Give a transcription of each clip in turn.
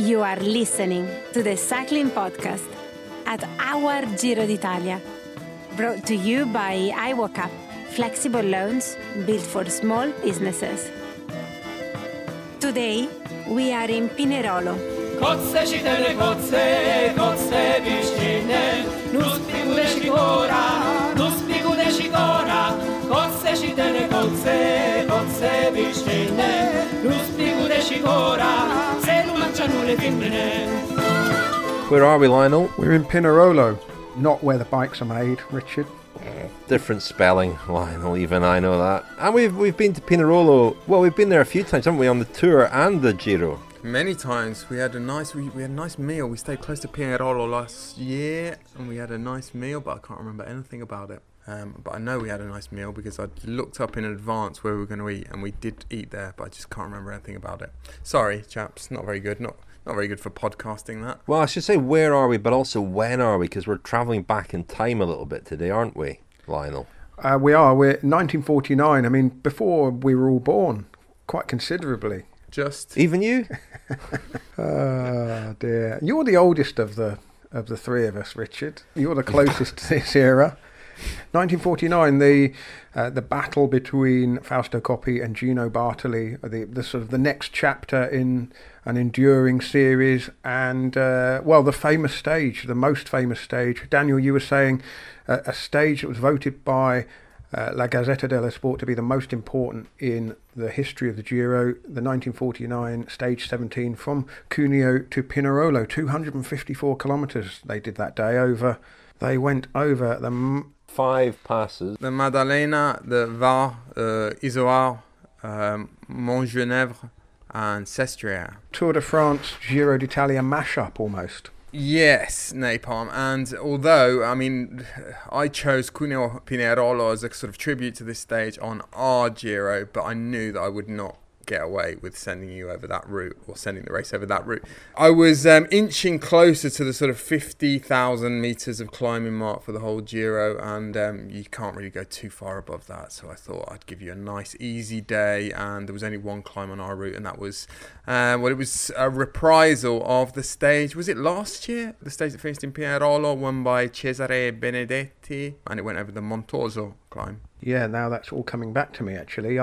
You are listening to the Cycling Podcast at our Giro d'Italia, brought to you by iWalkUp, flexible loans built for small businesses. Today, we are in Pinerolo. Kotze šitene, kotze višćine, nus pigude šikora, kotze šitene, kotze višćine, nus pigude šikora, selu mančanu le fimmine. Where are we, Lionel? We're in Pinerolo, not where the bikes are made, Richard. Different spelling, Lionel, even I know that. And we've been to Pinerolo, well, we've been there a few times, haven't we, on the Tour and the Giro? Many times. We had a nice meal. We stayed close to Pinerolo last year and we had a nice meal, but I can't remember anything about it. But I know we had a nice meal because I looked up in advance where we were going to eat, and we did eat there, but I just can't remember anything about it. Sorry, chaps, not very good. Not very good for podcasting, that. Well, I should say where are we, but also when are we, because we're travelling back in time a little bit today, aren't we, Lionel? We are. We're 1949. I mean, before we were all born, quite considerably. Just even you? Oh dear! You're the oldest of the three of us, Richard. You're the closest to this era. 1949, the battle between Fausto Coppi and Gino Bartali, the sort of the next chapter in an enduring series, and the famous stage, the most famous stage. Daniel, you were saying a stage that was voted by La Gazzetta dello Sport to be the most important in the history of the Giro, the 1949 stage 17 from Cuneo to Pinerolo, 254 kilometres they did that day over. They went over the 5 passes. the Maddalena, the Var, Izoard, Montgenèvre and Sestriere. Tour de France, Giro d'Italia mashup almost. Yes, Napalm. And although, I mean, I chose Cuneo Pinerolo as a sort of tribute to this stage on our Giro, but I knew that I would not get away with sending you over that route, or sending the race over that route. I was inching closer to the sort of 50,000 metres of climbing mark for the whole Giro, and you can't really go too far above that, so I thought I'd give you a nice easy day. And there was only one climb on our route, and that was it was a reprisal of the stage, was it last year? The stage that finished in Pinerolo, won by Cesare Benedetti, and it went over the Montoso climb. Yeah, now that's all coming back to me. Actually,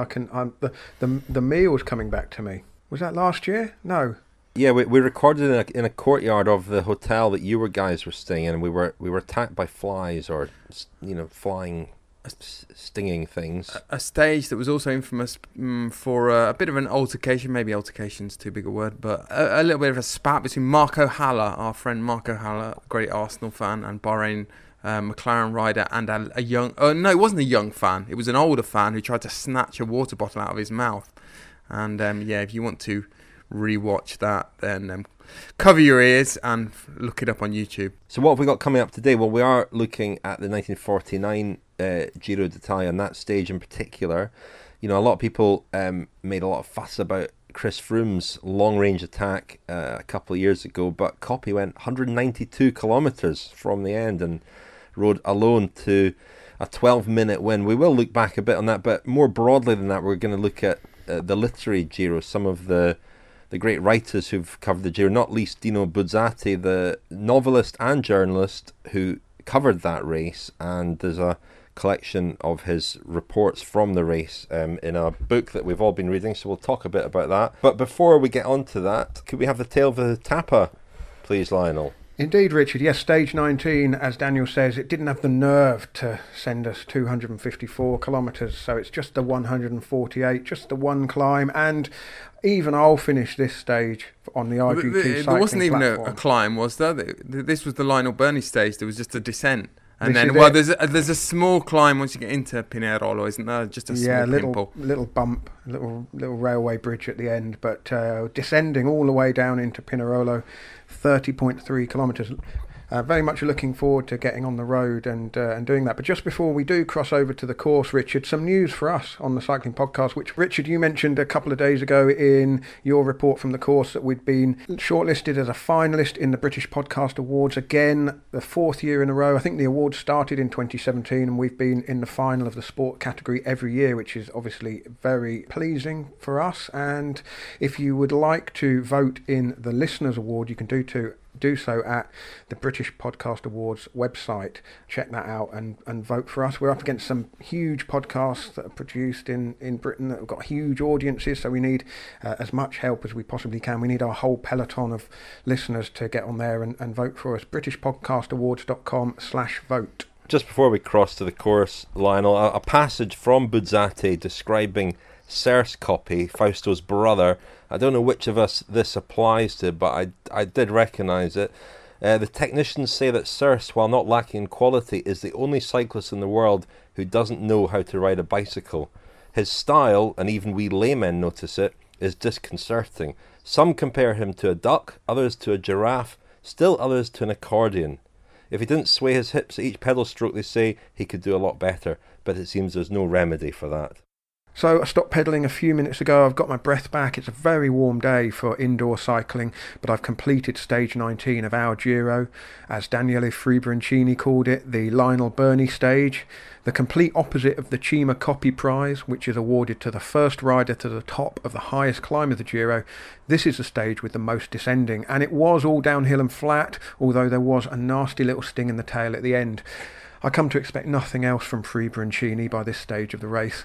the meal's coming back to me. Was that last year? No. Yeah, we recorded in a courtyard of the hotel that you guys were staying in, and we were attacked by flies, or flying, stinging things. A stage that was also infamous for a bit of an altercation. Maybe altercation's too big a word, but a little bit of a spat between Marco Haller, our friend Marco Haller, great Arsenal fan, and Bahrain McLaren rider, and a young... Oh, no, it wasn't a young fan. It was an older fan who tried to snatch a water bottle out of his mouth. And, if you want to rewatch that, then cover your ears and look it up on YouTube. So what have we got coming up today? Well, we are looking at the 1949 Giro d'Italia, and that stage in particular. You know, a lot of people made a lot of fuss about Chris Froome's long-range attack a couple of years ago, but Coppi went 192 kilometres from the end and rode alone to a 12-minute win. We will look back a bit on that, but more broadly than that, we're going to look at the literary Giro, some of the great writers who've covered the Giro, not least Dino Buzzati, the novelist and journalist who covered that race, and there's a collection of his reports from the race in a book that we've all been reading, so we'll talk a bit about that. But before we get on to that, could we have the tale of the Tapa, please, Lionel? Indeed, Richard. Yes, stage 19, as Daniel says, it didn't have the nerve to send us 254 kilometres, so it's just the 148, just the one climb, and even I'll finish this stage on the RGT cycling platform. There wasn't even a climb, was there? This was the Lionel Burney stage. There was just a descent. And this then, there's a small climb once you get into Pinerolo, isn't there? Just a small pimple. little bump, little railway bridge at the end, but descending all the way down into Pinerolo, 30.3 kilometres. very much looking forward to getting on the road and doing that. But just before we do cross over to the course, Richard, some news for us on the Cycling Podcast, which, Richard, you mentioned a couple of days ago in your report from the course that we'd been shortlisted as a finalist in the British Podcast Awards again, the 4th year in a row. I think the awards started in 2017 and we've been in the final of the sport category every year, which is obviously very pleasing for us. And if you would like to vote in the Listeners Award, you can do so at the British Podcast Awards website. Check that out and vote for us. We're up against some huge podcasts that are produced in Britain that have got huge audiences, so we need as much help as we possibly can. We need our whole peloton of listeners to get on there and vote for us. BritishPodcastAwards.com/vote. Just before we cross to the course, Lionel, a passage from Buzzati describing Serse Coppi, Fausto's brother. I don't know which of us this applies to, but I did recognise it. The technicians say that Serse, while not lacking in quality, is the only cyclist in the world who doesn't know how to ride a bicycle. His style, and even we laymen notice it, is disconcerting. Some compare him to a duck, others to a giraffe, still others to an accordion. If he didn't sway his hips at each pedal stroke, they say, he could do a lot better, but it seems there's no remedy for that. So I stopped pedalling a few minutes ago. I've got my breath back. It's a very warm day for indoor cycling, but I've completed stage 19 of our Giro, as Daniele Fribrancini called it, the Lionel Birnie stage, the complete opposite of the Cima Coppi Prize, which is awarded to the first rider to the top of the highest climb of the Giro. This is the stage with the most descending, and it was all downhill and flat, although there was a nasty little sting in the tail at the end. I come to expect nothing else from Fribrancini by this stage of the race.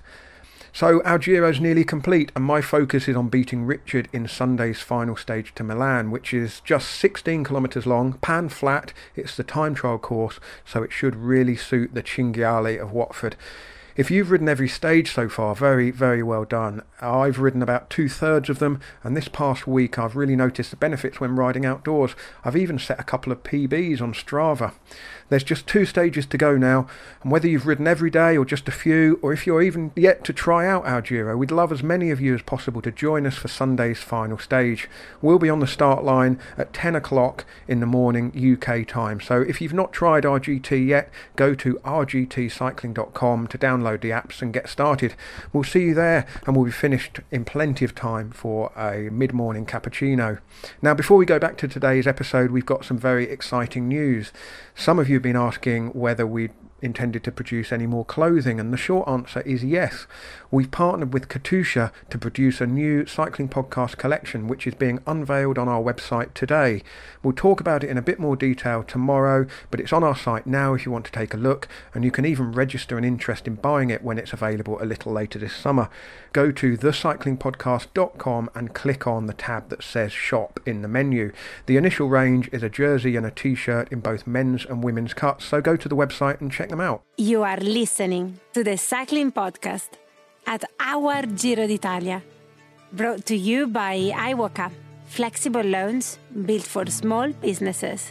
So our Giro's nearly complete, and my focus is on beating Richard in Sunday's final stage to Milan, which is just 16 kilometres long, pan flat. It's the time trial course, so it should really suit the Cinghiale of Watford. If you've ridden every stage so far, very, very well done. I've ridden about 2/3 of them, and this past week I've really noticed the benefits when riding outdoors. I've even set a couple of PBs on Strava. There's just 2 stages to go now, and whether you've ridden every day or just a few, or if you're even yet to try out our Giro, we'd love as many of you as possible to join us for Sunday's final stage. We'll be on the start line at 10 o'clock in the morning UK time, so if you've not tried RGT yet, go to rgtcycling.com to download the apps and get started. We'll see you there, and we'll be finished in plenty of time for a mid-morning cappuccino. Now, before we go back to today's episode, we've got some very exciting news. Some of you have been asking whether we intended to produce any more clothing, and the short answer is yes. We've partnered with Katusha to produce a new cycling podcast collection, which is being unveiled on our website today. We'll talk about it in a bit more detail tomorrow, but it's on our site now if you want to take a look, and you can even register an interest in buying it when it's available a little later this summer. Go to thecyclingpodcast.com and click on the tab that says shop in the menu. The initial range is a jersey and a t-shirt in both men's and women's cuts, so go to the website and check them out. You are listening to the Cycling Podcast at our Giro d'Italia, brought to you by iWalkup, flexible loans built for small businesses.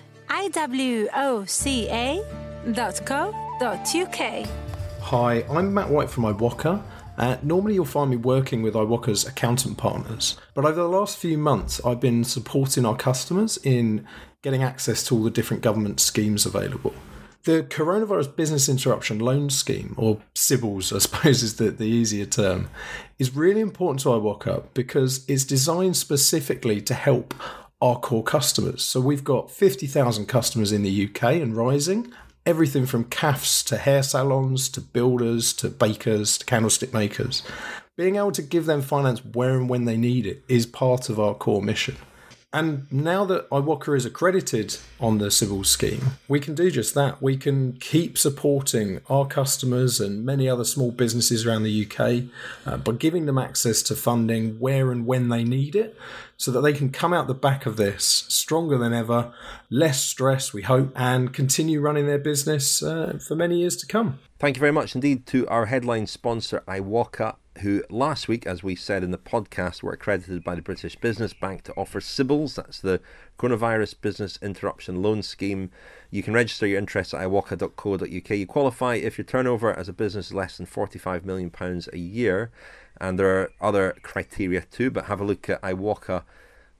iwoca.co.uk. Hi, I'm Matt White from iWalker. Normally you'll find me working with iWalker's accountant partners, but over the last few months I've been supporting our customers in getting access to all the different government schemes available. The Coronavirus Business Interruption Loan Scheme, or CBILS I suppose is the easier term, is really important to iWalker because it's designed specifically to help our core customers. So we've got 50,000 customers in the UK and rising, everything from CAFs to hair salons to builders to bakers to candlestick makers. Being able to give them finance where and when they need it is part of our core mission. And now that iWalker is accredited on the CBILS scheme, we can do just that. We can keep supporting our customers and many other small businesses around the UK by giving them access to funding where and when they need it, so that they can come out the back of this stronger than ever, less stress, we hope, and continue running their business for many years to come. Thank you very much indeed to our headline sponsor, iWalker, who last week, as we said in the podcast, were accredited by the British Business Bank to offer CBILS. That's the Coronavirus Business Interruption Loan Scheme. You can register your interest at iwalka.co.uk. You qualify if your turnover as a business is less than £45 million a year. And there are other criteria too, but have a look at iwalka.co.uk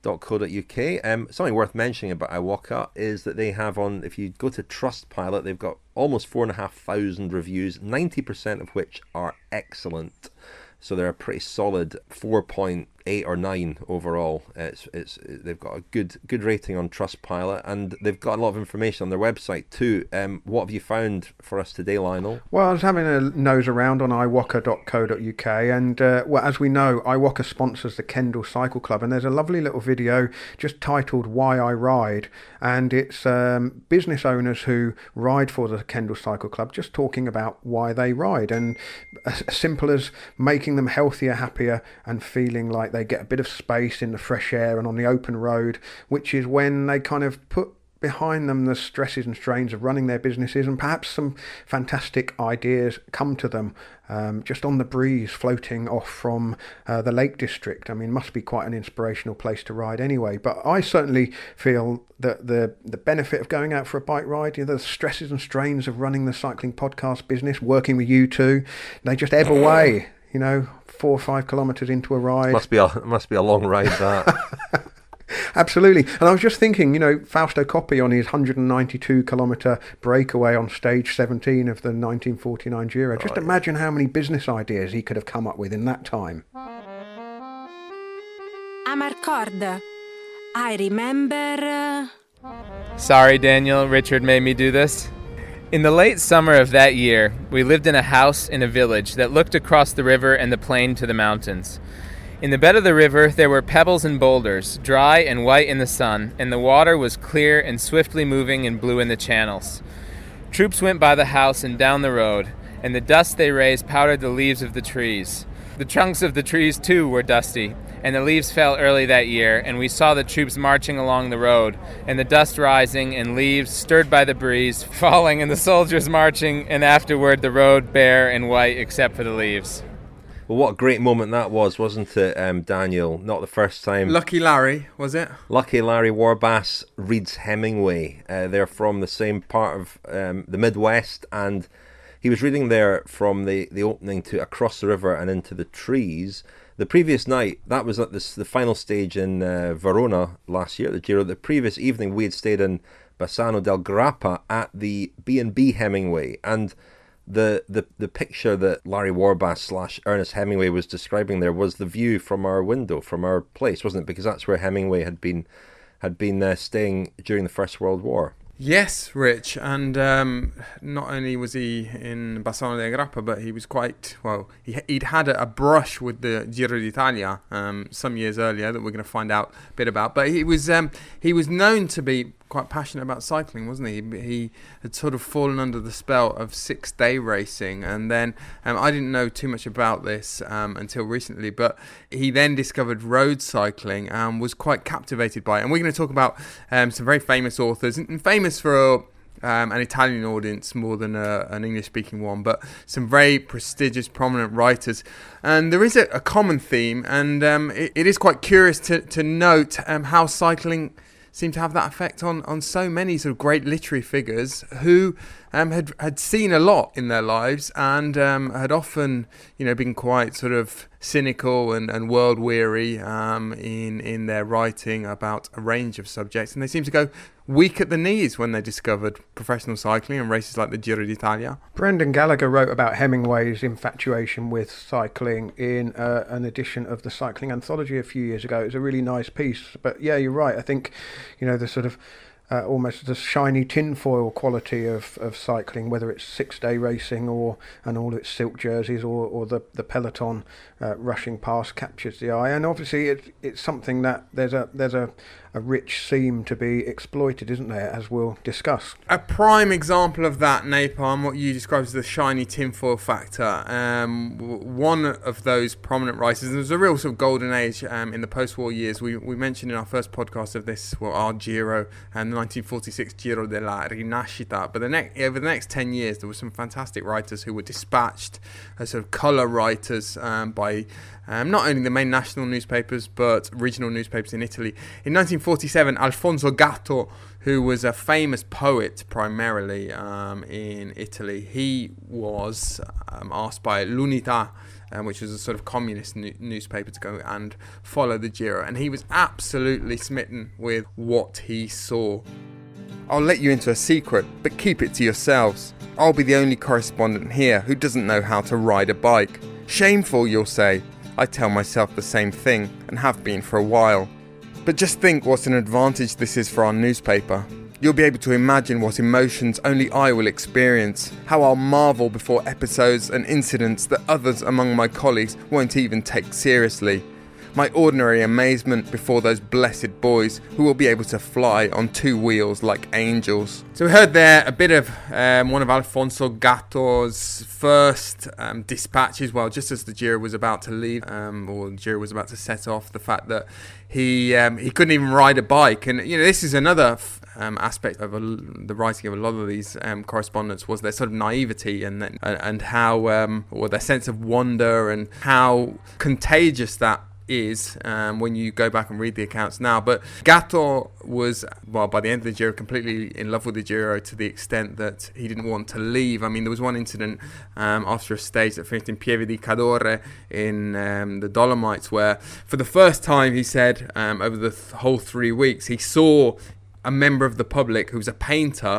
iwaka.co.uk. Something worth mentioning about Iwaka is that they have if you go to Trustpilot, they've got almost 4,500 reviews, 90% of which are excellent. So they're a pretty solid 4.8 or 9 overall. They've got a good rating on Trustpilot, and they've got a lot of information on their website too. What have you found for us today, Lionel? Well, I was having a nose around on iwaka.co.uk, and as we know, Iwaka sponsors the Kendal Cycle Club, and there's a lovely little video just titled "Why I Ride," and it's business owners who ride for the Kendal Cycle Club just talking about why they ride, and as simple as making them healthier, happier, and feeling like they get a bit of space in the fresh air and on the open road, which is when they kind of put behind them the stresses and strains of running their businesses, and perhaps some fantastic ideas come to them just on the breeze floating off from the Lake District. I mean, must be quite an inspirational place to ride anyway. But I certainly feel that the benefit of going out for a bike ride, the stresses and strains of running the cycling podcast business, working with you two, they just ebb away. 4 or 5 kilometres into a ride. Must be a long ride, that. Absolutely. And I was just thinking, Fausto Coppi on his 192 kilometre breakaway on stage 17 of the 1949 Giro. Just imagine how many business ideas he could have come up with in that time. Amarcord. I remember... Sorry, Daniel. Richard made me do this. In the late summer of that year, we lived in a house in a village that looked across the river and the plain to the mountains. In the bed of the river, there were pebbles and boulders, dry and white in the sun, and the water was clear and swiftly moving and blue in the channels. Troops went by the house and down the road, and the dust they raised powdered the leaves of the trees. The trunks of the trees, too, were dusty, and the leaves fell early that year, and we saw the troops marching along the road, and the dust rising, and leaves, stirred by the breeze, falling, and the soldiers marching, and afterward the road bare and white except for the leaves. Well, what a great moment that was, wasn't it, Daniel? Not the first time. Lucky Larry, was it? Lucky Larry Warbasse reads Hemingway. They're from the same part of the Midwest, and he was reading there from the opening to Across the River and Into the Trees. The previous night, that was at the final stage in Verona last year at the Giro. The previous evening, we had stayed in Bassano del Grappa at the B&B Hemingway, and the picture that Larry Warbasse / Ernest Hemingway was describing there was the view from our window, from our place, wasn't it? Because that's where Hemingway had been staying during the First World War. Yes, Rich, and not only was he in Bassano del Grappa, but he was he'd had a brush with the Giro d'Italia some years earlier that we're going to find out a bit about. But he was known to be quite passionate about cycling, wasn't he? He had sort of fallen under the spell of 6-day racing, and then I didn't know too much about this until recently, but he then discovered road cycling and was quite captivated by it. And we're going to talk about some very famous authors, and famous for an Italian audience more than an English-speaking one, but some very prestigious, prominent writers. And there is a common theme, and it is quite curious to note how cycling seemed to have that effect on so many sort of great literary figures who had seen a lot in their lives and had often, been quite sort of cynical and world weary in their writing about a range of subjects, and they seem to go weak at the knees when they discovered professional cycling and races like the Giro d'Italia. Brendan Gallagher wrote about Hemingway's infatuation with cycling in an edition of the Cycling Anthology a few years ago. It was a really nice piece. But yeah, you're right. I think, the sort of almost the shiny tinfoil quality of cycling, whether it's 6-day racing and all its silk jerseys or the peloton rushing past, captures the eye. And obviously it's something that there's a rich seam to be exploited, isn't there, as we'll discuss. A prime example of that, Napalm, what you describe as the shiny tinfoil factor. One of those prominent writers, there was a real sort of golden age in the post-war years. We mentioned in our first podcast of this, our Giro and the 1946 Giro della Rinascita. But over the next 10 years, there were some fantastic writers who were dispatched as sort of colour writers by not only the main national newspapers, but regional newspapers in Italy. In 1946, 1947, Alfonso Gatto, who was a famous poet primarily in Italy, he was asked by L'Unità, which was a sort of communist newspaper, to go and follow the Giro, and he was absolutely smitten with what he saw. I'll let you into a secret, but keep it to yourselves. I'll be the only correspondent here who doesn't know how to ride a bike. Shameful, you'll say. I tell myself the same thing, and have been for a while. But just think what an advantage this is for our newspaper. You'll be able to imagine what emotions only I will experience, how I'll marvel before episodes and incidents that others among my colleagues won't even take seriously. My ordinary amazement before those blessed boys who will be able to fly on two wheels like angels. So we heard there a bit of one of Alfonso Gatto's first dispatches, well, just as the Giro was about to leave, or the Giro was about to set off, the fact that he couldn't even ride a bike. And, you know, this is another aspect of the writing of a lot of these correspondents, was their sort of naivety and how, or their sense of wonder, and how contagious that is when you go back and read the accounts now. But Gatto was, well, by the end of the Giro, completely in love with the Giro, to the extent that he didn't want to leave. I mean, there was one incident after a stage that finished in Pieve di Cadore in the Dolomites, where for the first time, he said, over the whole 3 weeks, he saw a member of the public who was a painter,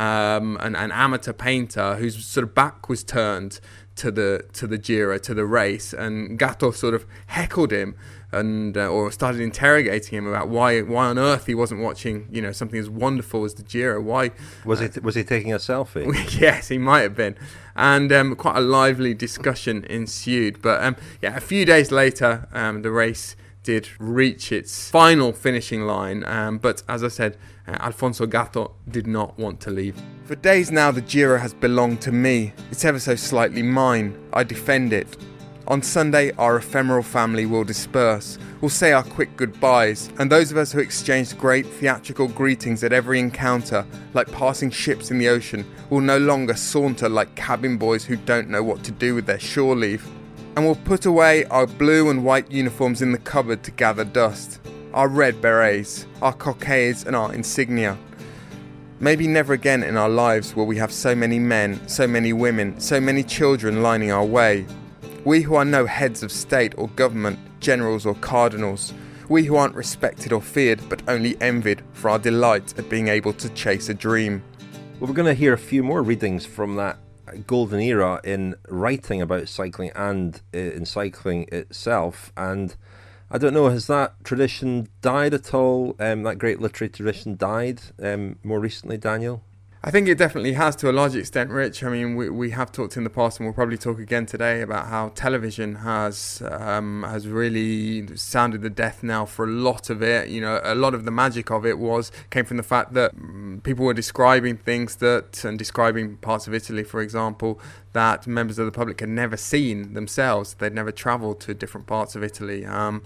an amateur painter, whose sort of back was turned to the Giro, to the race, and Gatto sort of heckled him and or started interrogating him about why on earth he wasn't watching, you know, something as wonderful as the Giro. Why was he taking a selfie? Yes, he might have been, and quite a lively discussion ensued. But a few days later, the race did reach its final finishing line, but as I said, Alfonso Gatto did not want to leave. For days now the Giro has belonged to me. It's ever so slightly mine. I defend it. On Sunday our ephemeral family will disperse. We'll say our quick goodbyes, and those of us who exchanged great theatrical greetings at every encounter, like passing ships in the ocean, will no longer saunter like cabin boys who don't know what to do with their shore leave. And we'll put away our blue and white uniforms in the cupboard to gather dust, our red berets, our cockades and our insignia. Maybe never again in our lives will we have so many men, so many women, so many children lining our way. We who are no heads of state or government, generals or cardinals. We who aren't respected or feared, but only envied for our delight at being able to chase a dream. Well, we're going to hear a few more readings from that golden era in writing about cycling and in cycling itself. And I don't know, has that tradition died at all? That great literary tradition died more recently, Daniel? I think it definitely has, to a large extent, Rich. I mean, we have talked in the past, and we'll probably talk again today, about how television has really sounded the death knell for a lot of it. You know, a lot of the magic of it came from the fact that people were describing things and describing parts of Italy, for example, that members of the public had never seen themselves. They'd never travelled to different parts of Italy. So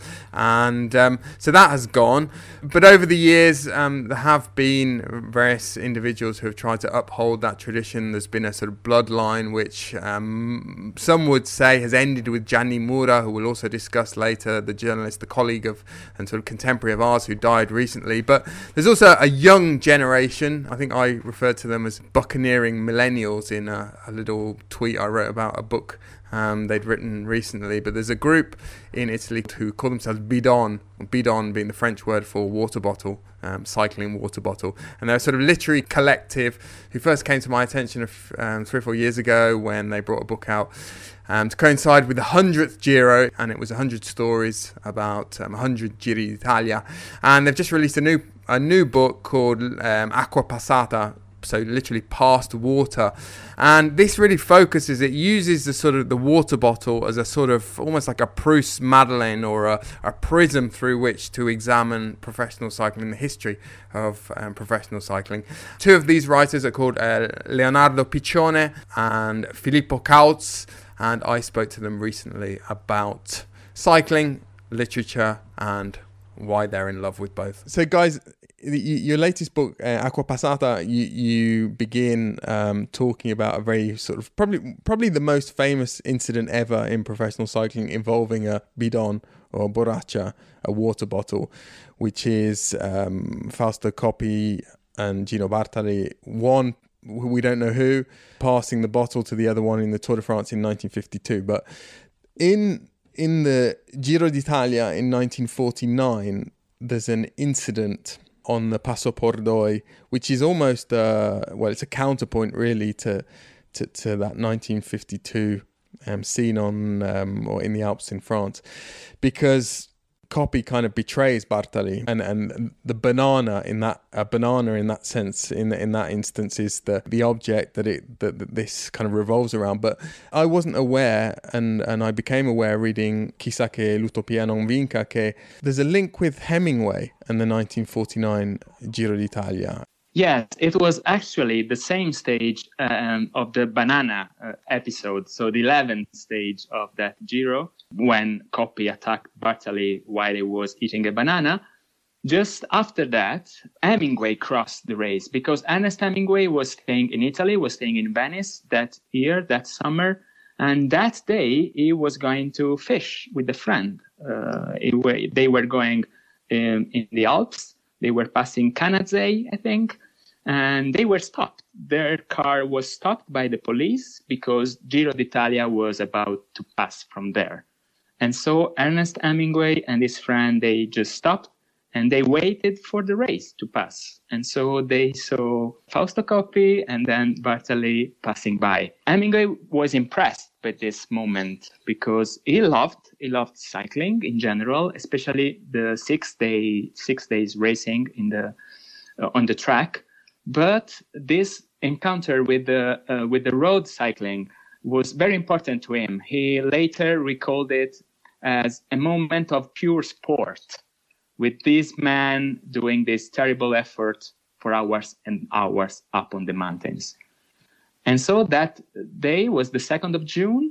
that has gone. But over the years, there have been various individuals who have tried to uphold that tradition. There's been a sort of bloodline which some would say has ended with Gianni Mura, who we'll also discuss later, the journalist, the colleague of and sort of contemporary of ours who died recently. But there's also a young generation. I think I referred to them as buccaneering millennials in a little tweet I wrote about a book they'd written recently. But there's a group in Italy who call themselves bidon being the French word for water bottle, cycling water bottle, and they're a sort of literary collective who first came to my attention 3 or 4 years ago when they brought a book out to coincide with the 100th Giro, and it was 100 stories about 100 Giri d'Italia, and they've just released a new book called Acqua Passata, so literally past water. And this really focuses, it uses the water bottle as a sort of almost like a Proust Madeleine, or a prism through which to examine professional cycling, the history of professional cycling. Two of these writers are called Leonardo Piccione and Filippo Kautz, and I spoke to them recently about cycling, literature, and why they're in love with both. So guys, your latest book, Acqua Passata, you begin talking about a very sort of probably the most famous incident ever in professional cycling involving a bidon or borraccia, a water bottle, which is Fausto Coppi and Gino Bartali, one, we don't know who, passing the bottle to the other one in the Tour de France in 1952. But in the Giro d'Italia in 1949, there's an incident on the Passo Pordoi, which is almost it's a counterpoint really to that 1952 scene on or in the Alps in France, because Coppi kind of betrays Bartali, and the banana in that sense in that instance is the object that this kind of revolves around. But I wasn't aware, and I became aware reading Chissà che l'utopia non vinca, che there's a link with Hemingway and the 1949 Giro d'Italia. Yes, it was actually the same stage of the banana episode, so the 11th stage of that Giro, when Coppi attacked Bartali while he was eating a banana. Just after that, Hemingway crossed the race, because Ernest Hemingway was staying in Italy, was staying in Venice that summer, and that day he was going to fish with a friend. They were going in the Alps. They were passing Canazei, I think, and they were stopped. Their car was stopped by the police because Giro d'Italia was about to pass from there. And so Ernest Hemingway and his friend, they just stopped and they waited for the race to pass. And so they saw Fausto Coppi and then Bartali passing by. Hemingway was impressed by this moment because he loved cycling in general, especially the 6 days racing on the track. But this encounter with the road cycling was very important to him. He later recalled it as a moment of pure sport, with this man doing this terrible effort for hours and hours up on the mountains. And so that day was the 2nd of June,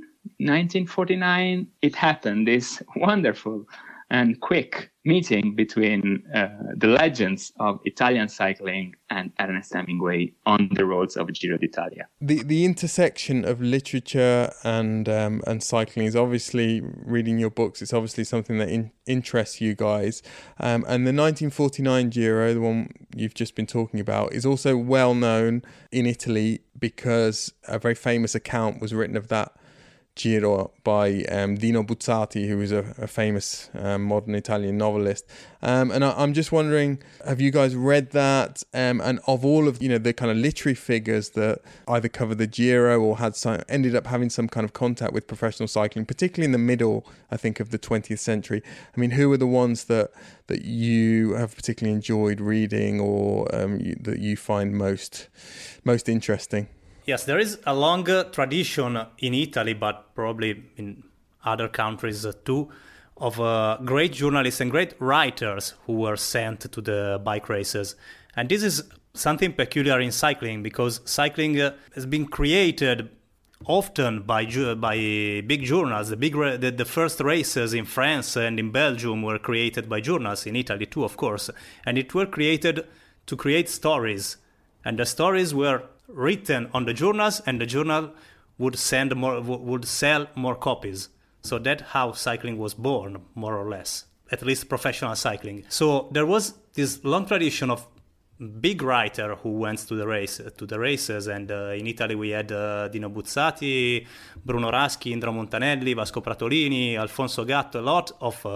1949. It happened, this wonderful and quick meeting between the legends of Italian cycling and Ernest Hemingway on the roads of Giro d'Italia. The intersection of literature and cycling is obviously, reading your books, it's obviously something that interests you guys. And the 1949 Giro, the one you've just been talking about, is also well known in Italy because a very famous account was written of that Giro by Dino Buzzati, who is a famous modern Italian novelist. And I'm just wondering, have you guys read that? And of all of the kind of literary figures that either covered the Giro or ended up having some kind of contact with professional cycling, particularly in the middle, I think, of the 20th century, I mean, who are the ones that you have particularly enjoyed reading or that you find most interesting? Yes, there is a long tradition in Italy, but probably in other countries too, of great journalists and great writers who were sent to the bike races. And this is something peculiar in cycling, because cycling has been created often by big journals. The first races in France and in Belgium were created by journals, in Italy too, of course. And it were created to create stories. And the stories were written on the journals, and the journal would sell more copies. So that's how cycling was born, more or less, at least professional cycling. So there was this long tradition of big writer who went to the races, and in Italy we had Dino Buzzati, Bruno Raschi, Indra Montanelli, Vasco Pratolini, Alfonso Gatto. A lot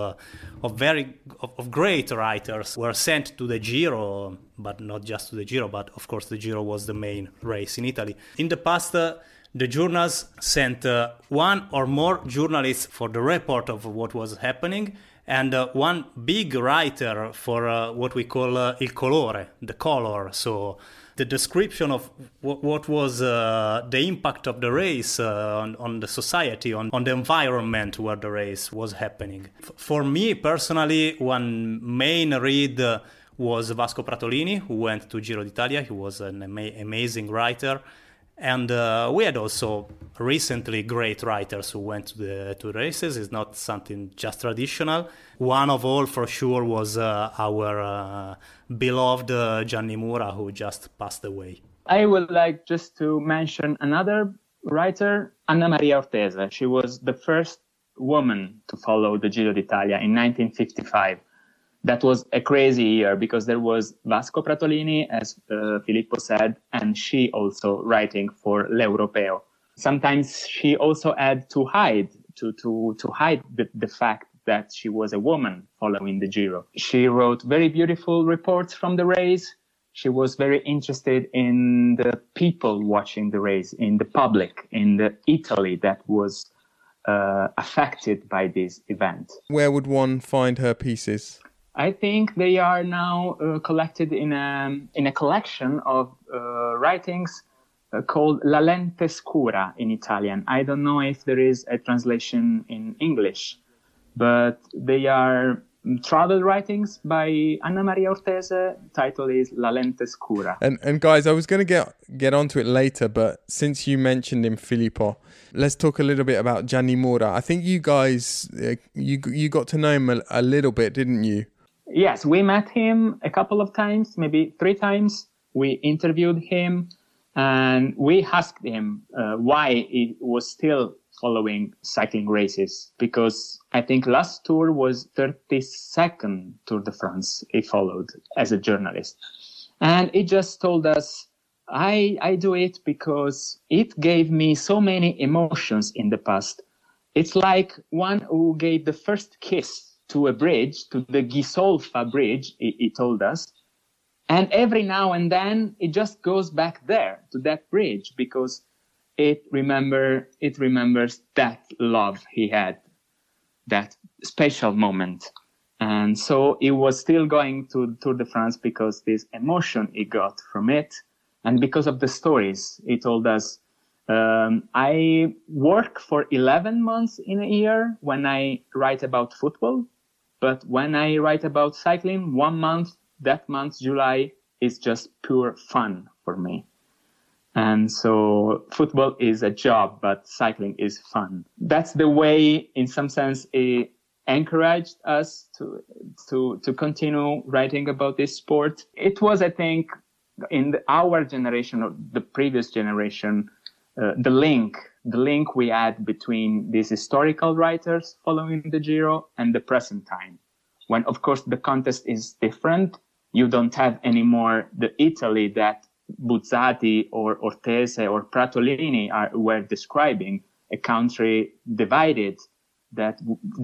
of great writers were sent to the Giro, but not just to the Giro, but of course the Giro was the main race in Italy. In the past, the journals sent one or more journalists for the report of what was happening, and one big writer for what we call il colore, the color. So the description of what was the impact of the race on the society, on the environment where the race was happening. For me personally, one main read was Vasco Pratolini, who went to Giro d'Italia. He was an amazing writer. And we had also recently great writers who went to the races. It's not something just traditional. One of all, for sure, was our beloved Gianni Mura, who just passed away. I would like just to mention another writer, Anna Maria Ortese. She was the first woman to follow the Giro d'Italia in 1955. That was a crazy year because there was Vasco Pratolini, as Filippo said, and she also writing for L'Europeo. Sometimes she also had to hide the fact that she was a woman following the Giro. She wrote very beautiful reports from the race. She was very interested in the people watching the race, in the public, in the Italy that was affected by this event. Where would one find her pieces? I think they are now collected in a collection of writings called La Lente Scura in Italian. I don't know if there is a translation in English, but they are travel writings by Anna Maria Ortese. Title is La Lente Scura. And guys, I was going to get onto it later, but since you mentioned him, Filippo, let's talk a little bit about Gianni Mura. I think you guys, you got to know him a little bit, didn't you? Yes, we met him a couple of times, maybe 3 times. We interviewed him and we asked him why he was still following cycling races, because I think last tour was 32nd Tour de France he followed as a journalist. And he just told us, I do it because it gave me so many emotions in the past. It's like one who gave the first kiss to a bridge, to the Ghisolfa bridge, he told us. And every now and then, it just goes back there, to that bridge, because it remembers that love he had, that special moment. And so he was still going to Tour de France because this emotion he got from it, and because of the stories he told us. I work for 11 months in a year when I write about football. But when I write about cycling, 1 month, that month, July, is just pure fun for me. And so football is a job, but cycling is fun. That's the way, in some sense, it encouraged us to continue writing about this sport. It was, I think, in our generation or the previous generation, the link we had between these historical writers following the Giro and the present time. When, of course, the context is different. You don't have anymore the Italy that Buzzati or Ortese or Pratolini were describing, a country divided that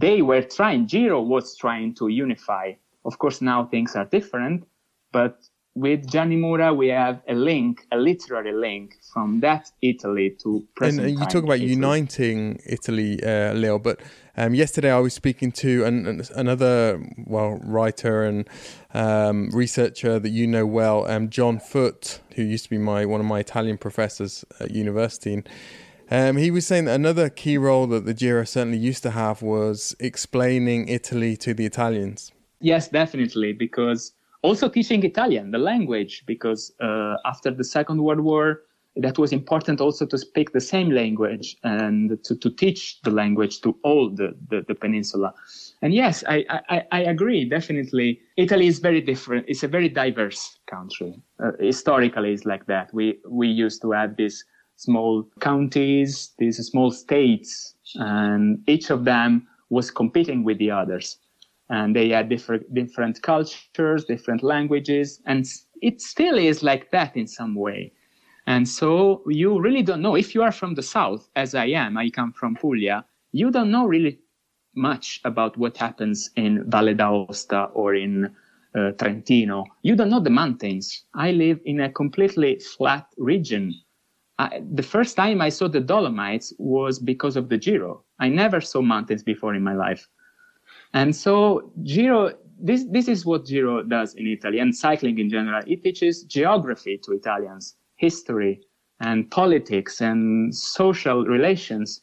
Giro was trying to unify. Of course, now things are different, but with Gianni Mura, we have a literary link from that Italy to present time. And you talk about Italy. uniting Italy, Leo, but yesterday I was speaking to another writer and researcher that you know well, John Foote, who used to be one of my Italian professors at university. And he was saying that another key role that the Giro certainly used to have was explaining Italy to the Italians. Yes, definitely, because also teaching Italian, the language, because after the Second World War, that was important also to speak the same language and to teach the language to all the peninsula. And yes, I agree, definitely. Italy is very different. It's a very diverse country. Historically, it's like that. We used to have these small counties, these small states, and each of them was competing with the others. And they had different cultures, different languages, and it still is like that in some way. And so you really don't know. If you are from the south, as I am, I come from Puglia, you don't know really much about what happens in Valle d'Aosta or in Trentino. You don't know the mountains. I live in a completely flat region. The first time I saw the Dolomites was because of the Giro. I never saw mountains before in my life. And so Giro, this is what Giro does in Italy, and cycling in general. It teaches geography to Italians, history and politics and social relations.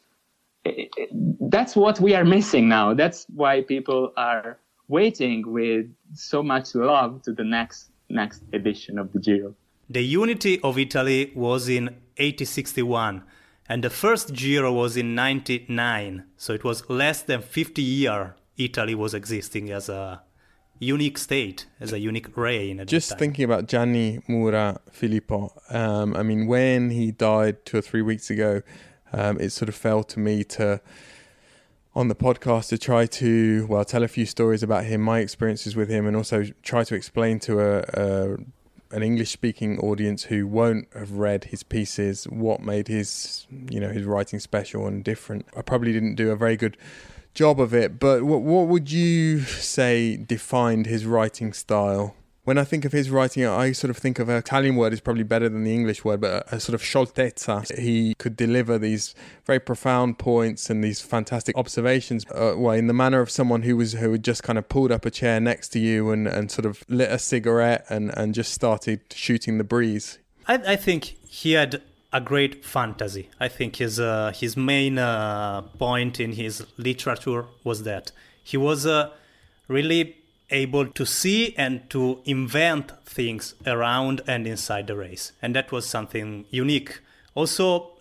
That's what we are missing now. That's why people are waiting with so much love to the next edition of the Giro. The unity of Italy was in 1861. And the first Giro was in 99. So it was less than 50 years Italy was existing as a unique state, as a unique reign. Just thinking about Gianni Mura, Filippo, I mean, when he died 2 or 3 weeks ago, it sort of fell to me on the podcast to try to, tell a few stories about him, my experiences with him, and also try to explain to an English-speaking audience who won't have read his pieces what made his writing special and different. I probably didn't do a very good job of it, but what would you say defined his writing style? When I think of his writing, I sort of think of an Italian word is probably better than the English word, but a sort of scioltezza. He could deliver these very profound points and these fantastic observations in the manner of someone who had just kind of pulled up a chair next to you and sort of lit a cigarette and just started shooting the breeze. I think he had a great fantasy. I think his main point in his literature was that he was really able to see and to invent things around and inside the race. And that was something unique. Also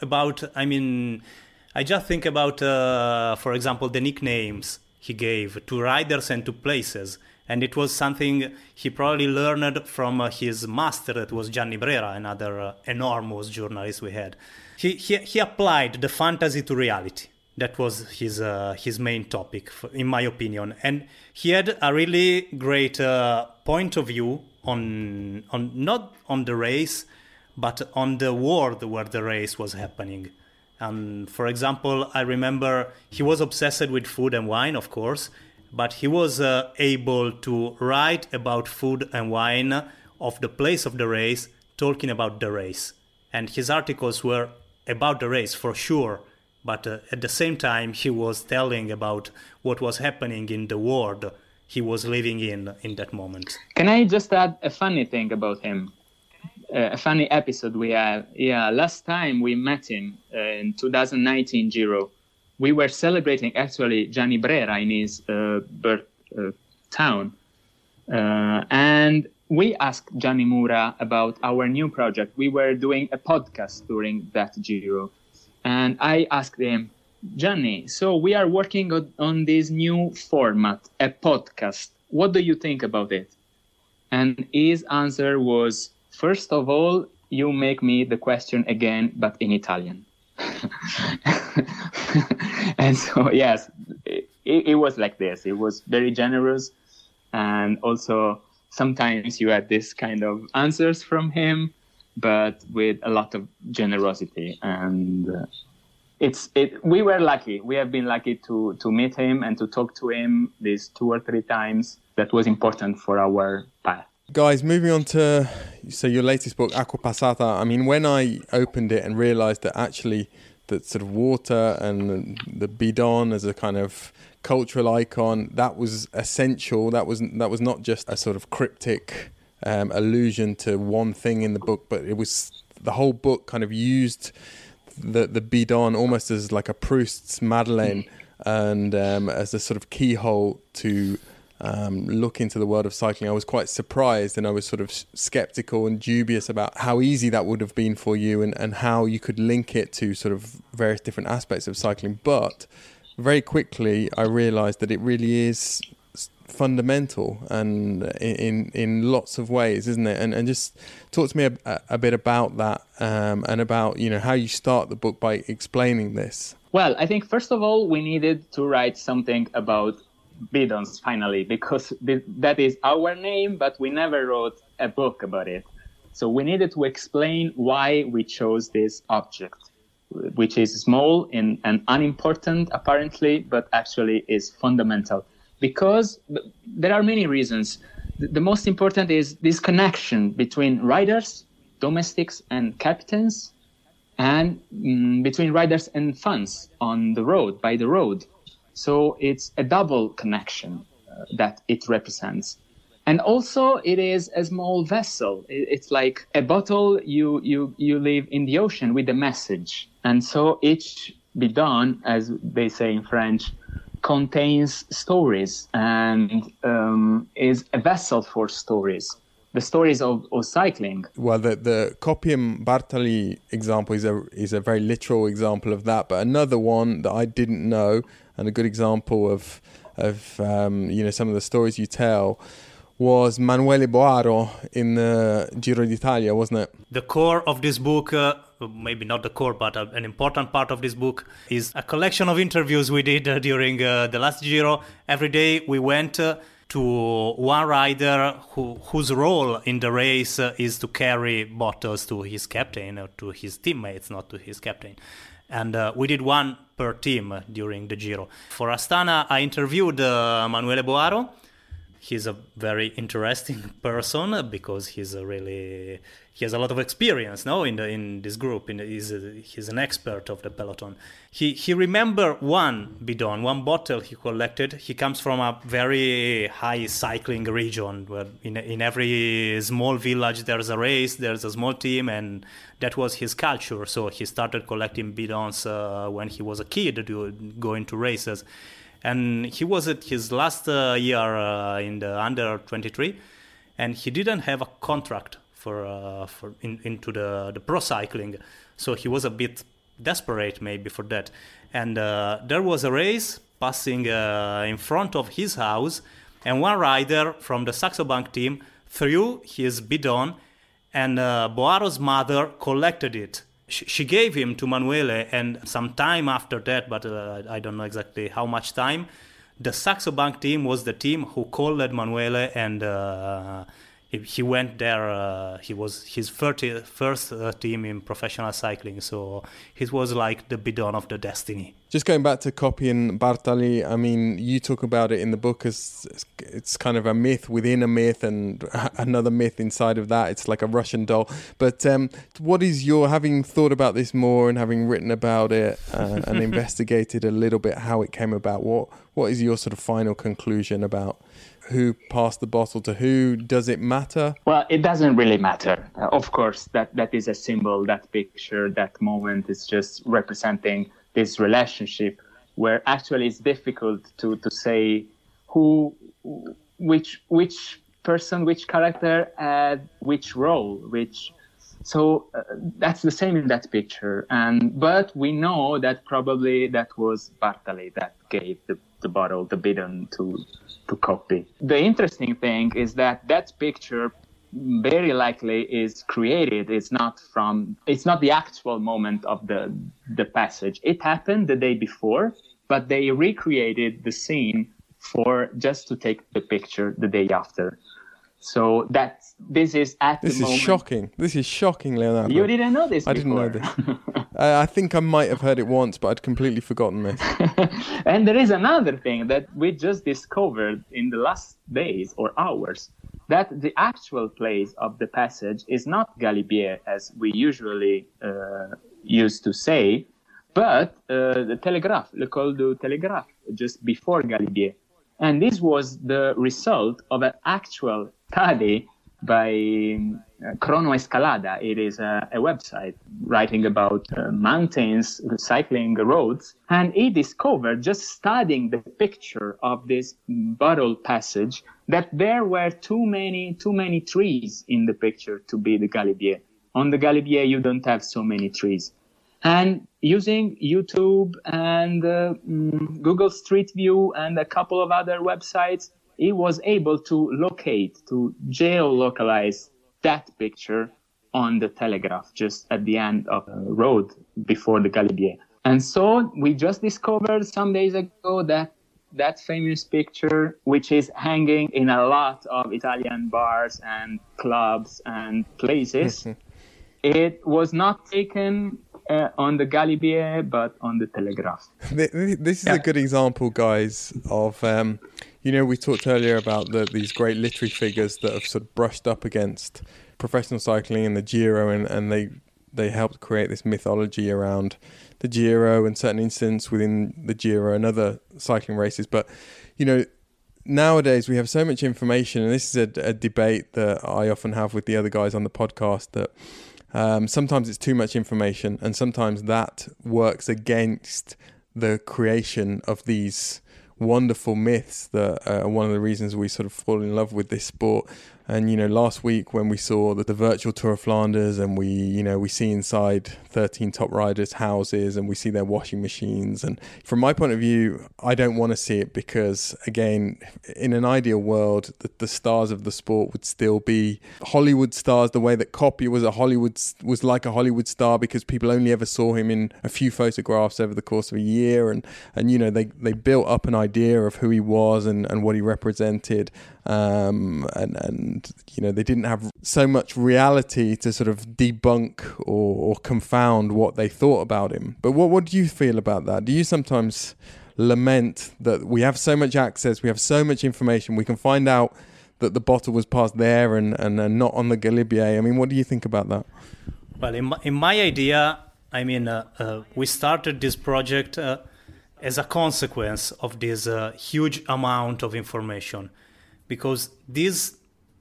I just think about, for example, the nicknames he gave to riders and to places. And it was something he probably learned from his master, that was Gianni Brera, another enormous journalist we had. He applied the fantasy to reality. That was his main topic, in my opinion. And he had a really great point of view on not on the race, but on the world where the race was happening. For example, I remember he was obsessed with food and wine, of course, but he was able to write about food and wine of the place of the race, talking about the race. And his articles were about the race, for sure. But at the same time, he was telling about what was happening in the world he was living in that moment. Can I just add a funny thing about him? A funny episode we have. Yeah, last time we met him in 2019 Giro, we were celebrating actually Gianni Brera in his birth town. And we asked Gianni Mura about our new project. We were doing a podcast during that Giro. And I asked him, Gianni, so we are working on this new format, a podcast. What do you think about it? And his answer was, first of all, you make me the question again, but in Italian. And so, yes, it was like this. It was very generous. And also, sometimes you had this kind of answers from him, but with a lot of generosity. And we were lucky. We have been lucky to meet him and to talk to him these 2 or 3 times. That was important for our path. Guys, moving on to your latest book, Acqua Passata. I mean, when I opened it and realised that actually that sort of water and the bidon as a kind of cultural icon, that was essential. That was not just a sort of cryptic allusion to one thing in the book, but it was the whole book kind of used the bidon almost as like a Proust's Madeleine and as a sort of keyhole to look into the world of cycling. I was quite surprised and I was sort of skeptical and dubious about how easy that would have been for you and how you could link it to sort of various different aspects of cycling. But very quickly I realized that it really is fundamental and in lots of ways, isn't it? And just talk to me a bit about that and about how you start the book by explaining this. Well, I think first of all we needed to write something about bidons finally, because that is our name, but we never wrote a book about it. So we needed to explain why we chose this object, which is small and unimportant apparently, but actually is fundamental. Because there are many reasons. The most important is this connection between riders, domestics and captains, and between riders and fans on the road, by the road. So it's a double connection that it represents. And also it is a small vessel. It's like a bottle you leave in the ocean with a message. And so each bidon, as they say in French, contains stories and is a vessel for stories. the stories of cycling. Well, the Coppi and Bartali example is a very literal example of that. But another one that I didn't know, and a good example of some of the stories you tell, was Manuele Boaro in the Giro d'Italia, wasn't it? The core of this book, maybe not the core, but an important part of this book, is a collection of interviews we did during the last Giro. Every day we went to one rider whose role in the race is to carry bottles to his captain or to his teammates, not to his captain. And we did one per team during the Giro. For Astana, I interviewed Manuele Boaro. He's a very interesting person because he has a lot of experience in this group. He's an expert of the peloton. He remember one bidon, one bottle he collected. He comes from a very high cycling region where in every small village there's a race, there's a small team, and that was his culture. So he started collecting bidons when he was a kid, going to races. And he was at his last year in the under 23, and he didn't have a contract into the pro cycling, so he was a bit desperate maybe for that. And there was a race passing in front of his house, and one rider from the Saxo Bank team threw his bidon, and Boaro's mother collected it. She gave him to Manuele, and some time after that, but I don't know exactly how much time, the Saxo Bank team was the team who called Manuele, and he went there. He was his first team in professional cycling, so it was like the bidon of the destiny. Just going back to Coppi and Bartali, I mean, you talk about it in the book as it's kind of a myth within a myth and another myth inside of that. It's like a Russian doll. But what is having thought about this more and having written about it and investigated a little bit how it came about, what is your sort of final conclusion about who passed the bottle to who? Does it matter? Well, it doesn't really matter. Of course, that is a symbol, that picture, that moment is just representing this relationship where actually it's difficult to say which person, which character had which role, so that's the same in that picture. But we know that probably that was Bartali that gave the bottle, the bidon to Coppi. The interesting thing is that picture very likely is created. It's not the actual moment of the passage. It happened the day before, but they recreated the scene just to take the picture the day after. So this is at the moment. This is shocking, Leonardo. You didn't know this before. I didn't know this. I think I might have heard it once, but I'd completely forgotten this. And there is another thing that we just discovered in the last days or hours, that the actual place of the passage is not Galibier, as we usually used to say, but the Telegraphe, Le Col du Telegraphe, just before Galibier. And this was the result of an actual study by Crono Escalada. It is a website writing about mountains, cycling roads. And he discovered, just studying the picture of this bottle passage, that there were too many trees in the picture to be the Galibier. On the Galibier, you don't have so many trees. And using YouTube and Google Street View and a couple of other websites, he was able to geolocalize that picture on the Telegraph, just at the end of the road before the Galibier. And so we just discovered some days ago that famous picture, which is hanging in a lot of Italian bars and clubs and places, it was not taken on the Galibier, but on the Telegraph. This is a good example, guys, of, we talked earlier about these great literary figures that have sort of brushed up against professional cycling and the Giro, and they helped create this mythology around the Giro and certain incidents within the Giro and other cycling races. But, nowadays we have so much information, and this is a debate that I often have with the other guys on the podcast, that sometimes it's too much information, and sometimes that works against the creation of these wonderful myths that are one of the reasons we sort of fall in love with this sport. And, last week when we saw the virtual Tour of Flanders, and we see inside 13 top riders' houses, and we see their washing machines. And from my point of view, I don't want to see it because, again, in an ideal world, the stars of the sport would still be Hollywood stars, the way that Coppi was like a Hollywood star because people only ever saw him in a few photographs over the course of a year. And they built up an idea of who he was and what he represented. They didn't have so much reality to sort of debunk or confound what they thought about him. But what do you feel about that? Do you sometimes lament that we have so much access, we have so much information, we can find out that the bottle was passed there and not on the Galibier? I mean, what do you think about that? Well, in my idea, we started this project as a consequence of this huge amount of information. Because this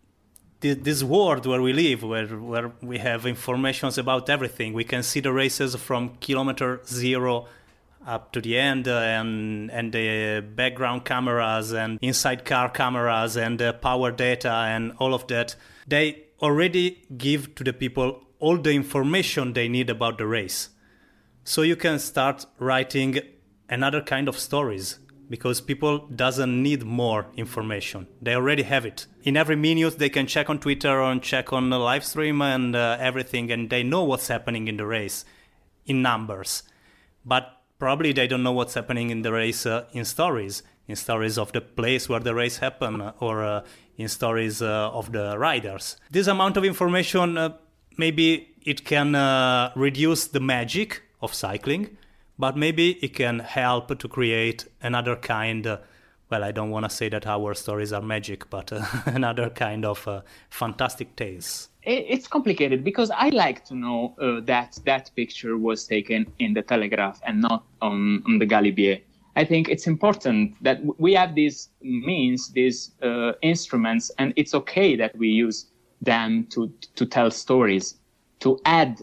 world where we live, where we have information about everything, we can see the races from kilometer 0 up to the end, and the background cameras and inside car cameras and power data and all of that. They already give to the people all the information they need about the race. So you can start writing another kind of stories. Because people doesn't need more information. They already have it. In every minute, they can check on Twitter or check on the live stream and everything, and they know what's happening in the race in numbers. But probably they don't know what's happening in the race in stories of the place where the race happened, or in stories of the riders. This amount of information, maybe it can reduce the magic of cycling, but maybe it can help to create another kind, I don't want to say that our stories are magic, but another kind of fantastic tales. It's complicated because I like to know that picture was taken in the Telegraph and not on the Galibier. I think it's important that we have these means, these instruments, and it's okay that we use them to tell stories, to add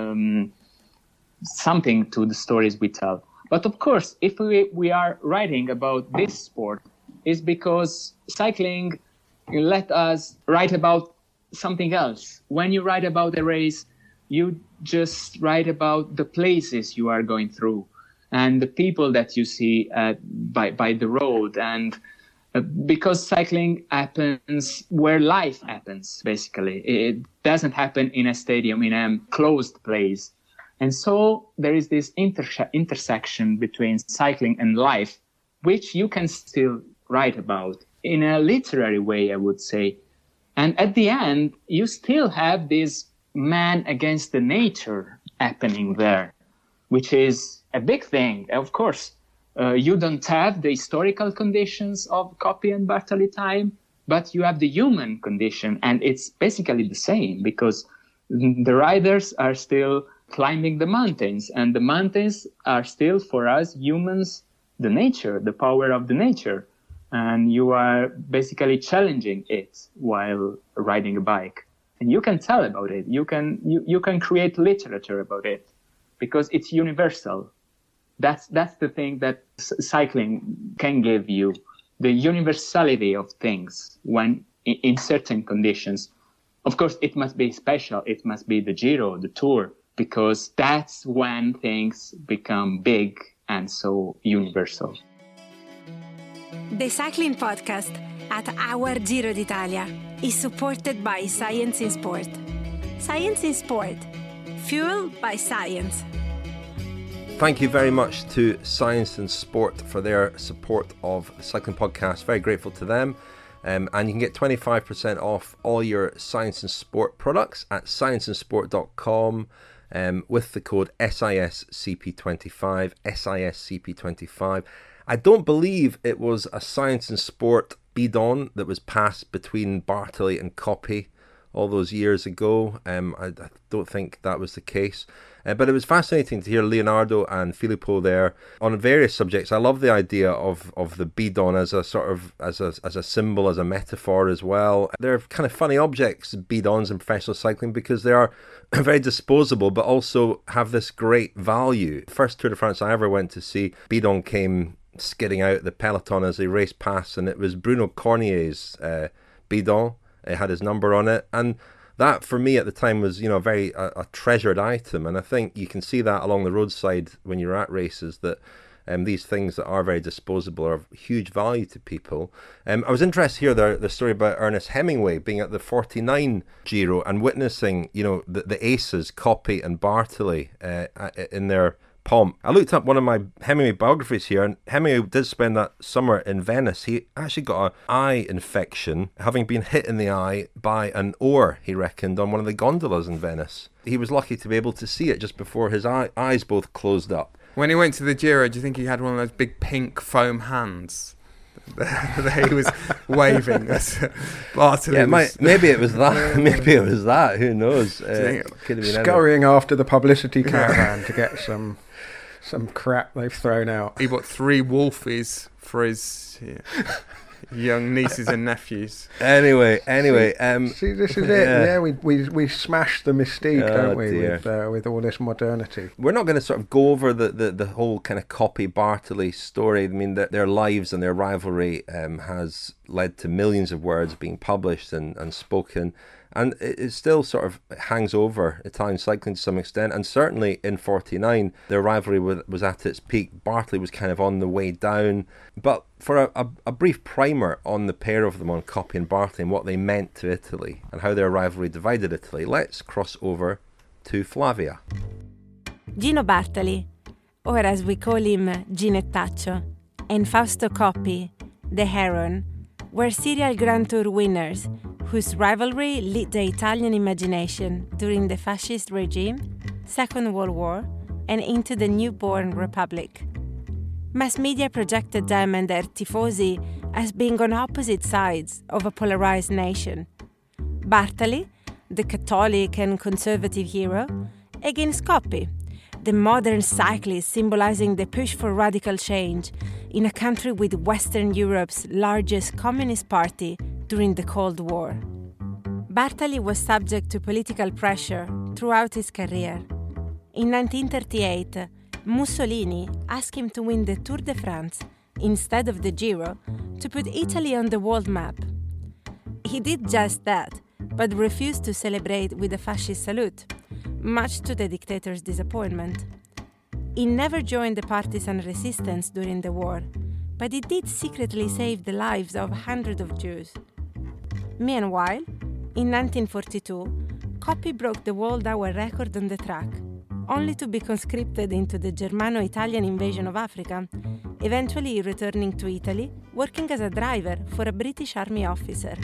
something to the stories we tell. But of course, if we are writing about this sport, it's because cycling let us write about something else. When you write about a race, you just write about the places you are going through and the people that you see by the road. And because cycling happens where life happens, basically. It doesn't happen in a stadium, in a closed place. And so there is this intersection between cycling and life, which you can still write about in a literary way, I would say. And at the end, you still have this man against the nature happening there, which is a big thing. Of course, you don't have the historical conditions of Coppi and Bartali time, but you have the human condition. And it's basically the same because the riders are still climbing the mountains, and the mountains are still for us humans the nature, the power of the nature, and you are basically challenging it while riding a bike, and you can tell about it. You can create literature about it because it's universal. That's the thing that cycling can give you, the universality of things when in certain conditions. Of course, it must be special. It must be the Giro, the Tour, because that's when things become big and so universal. The Cycling Podcast at Our Giro d'Italia is supported by Science in Sport. Science in Sport, fueled by science. Thank you very much to Science in Sport for their support of the Cycling Podcast. Very grateful to them. And you can get 25% off all your Science in Sport products at scienceinsport.com. With the code SISCP25, SISCP25. I don't believe it was a Science in Sport bidon that was passed between Bartali and Coppi all those years ago. I don't think that was the case. But it was fascinating to hear Leonardo and Filippo there on various subjects. I love the idea of the bidon as a sort of as a symbol, as a metaphor as well. They're kind of funny objects, bidons in professional cycling, because they are very disposable, but also have this great value. First Tour de France I ever went to see, bidon came skidding out the peloton as they raced past, and it was Bruno Cornier's bidon. It had his number on it, and that for me at the time was, you know, a treasured item. And I think you can see that along the roadside when you're at races, that these things that are very disposable are of huge value to people. I was interested to hear the story about Ernest Hemingway being at the 49 Giro and witnessing, you know, the aces, Coppi and Bartali, in their pomp. I looked up one of my Hemingway biographies here, and Hemingway did spend that summer in Venice. He actually got an eye infection, having been hit in the eye by an oar, he reckoned, on one of the gondolas in Venice. He was lucky to be able to see it just before his eyes both closed up. When he went to the Giro, do you think he had one of those big pink foam hands that he was waving at Bartali? Yeah, maybe it was that. Maybe it was that. Who knows? Could have been scurrying after the publicity caravan to get some crap they've thrown out. He bought 3 Wolfies for his young nieces and nephews. Anyway, see, this is it. Yeah, we smashed the mystique, don't we, with all this modernity. We're not going to sort of go over the whole kind of Coppi Bartali story. I mean, their lives and their rivalry has led to millions of words being published and spoken. And it still sort of hangs over Italian cycling to some extent. And certainly in 49, their rivalry was at its peak. Bartali was kind of on the way down. But for a brief primer on the pair of them, on Coppi and Bartali, and what they meant to Italy and how their rivalry divided Italy, let's cross over to Flavia. Gino Bartali, or as we call him Ginettaccio, and Fausto Coppi, the Heron, were serial Grand Tour winners whose rivalry lit the Italian imagination during the fascist regime, Second World War, and into the newborn Republic. Mass media projected them and their tifosi as being on opposite sides of a polarized nation. Bartali, the Catholic and conservative hero, against Coppi, the modern cyclist symbolizing the push for radical change in a country with Western Europe's largest communist party during the Cold War. Bartali was subject to political pressure throughout his career. In 1938, Mussolini asked him to win the Tour de France instead of the Giro to put Italy on the world map. He did just that, but refused to celebrate with a fascist salute, much to the dictator's disappointment. He never joined the partisan resistance during the war, but he did secretly save the lives of hundreds of Jews. Meanwhile, in 1942, Coppi broke the world hour record on the track, only to be conscripted into the Germano-Italian invasion of Africa, eventually returning to Italy, working as a driver for a British Army officer.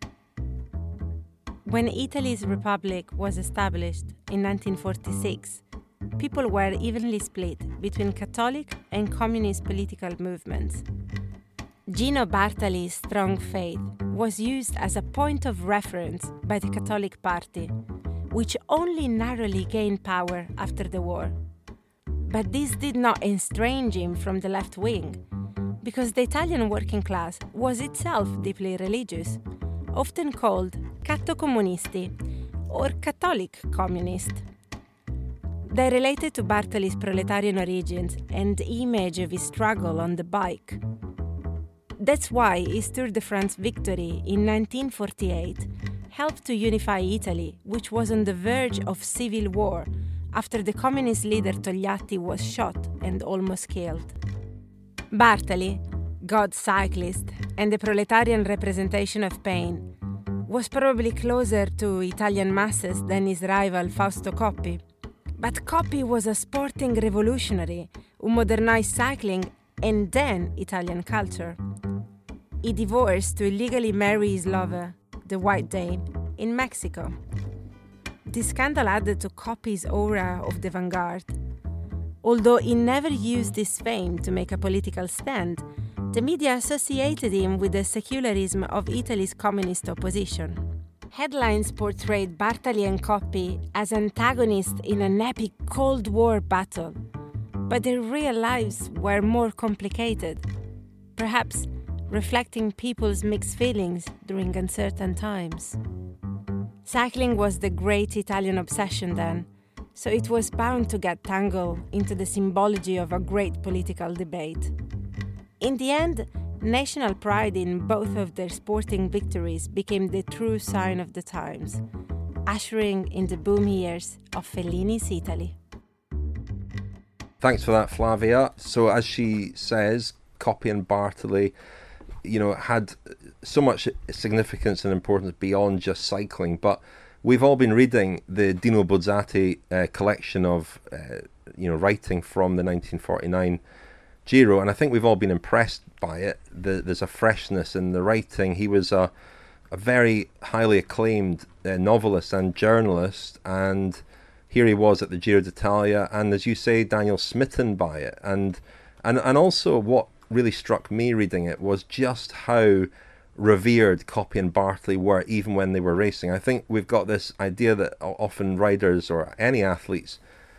When Italy's republic was established in 1946, people were evenly split between Catholic and communist political movements. Gino Bartali's strong faith was used as a point of reference by the Catholic Party, which only narrowly gained power after the war. But this did not estrange him from the left wing, because the Italian working class was itself deeply religious, often called cattocomunisti or Catholic communist. They related to Bartali's proletarian origins and the image of his struggle on the bike. That's why his Tour de France victory in 1948 helped to unify Italy, which was on the verge of civil war after the communist leader Togliatti was shot and almost killed. Bartali, God's cyclist and the proletarian representation of pain, was probably closer to Italian masses than his rival Fausto Coppi. But Coppi was a sporting revolutionary who modernized cycling and then Italian culture. He divorced to illegally marry his lover, the White Dane, in Mexico. This scandal added to Coppi's aura of the vanguard. Although he never used his fame to make a political stand, the media associated him with the secularism of Italy's communist opposition. Headlines portrayed Bartali and Coppi as antagonists in an epic Cold War battle, but their real lives were more complicated, perhaps reflecting people's mixed feelings during uncertain times. Cycling was the great Italian obsession then, so it was bound to get tangled into the symbology of a great political debate. In the end, national pride in both of their sporting victories became the true sign of the times, ushering in the boom years of Fellini's Italy. Thanks for that, Flavia. So as she says, Coppi and Bartali, had so much significance and importance beyond just cycling. But we've all been reading the Dino Buzzati collection of, writing from the 1949 Giro, and I think we've all been impressed by it. There's a freshness in the writing. He was a very highly acclaimed novelist and journalist, and here he was at the Giro d'Italia, and as you say, Daniel, smitten by it. And also what really struck me reading it was just how revered Coppi and Bartali were even when they were racing. I think we've got this idea that often riders or any athletes,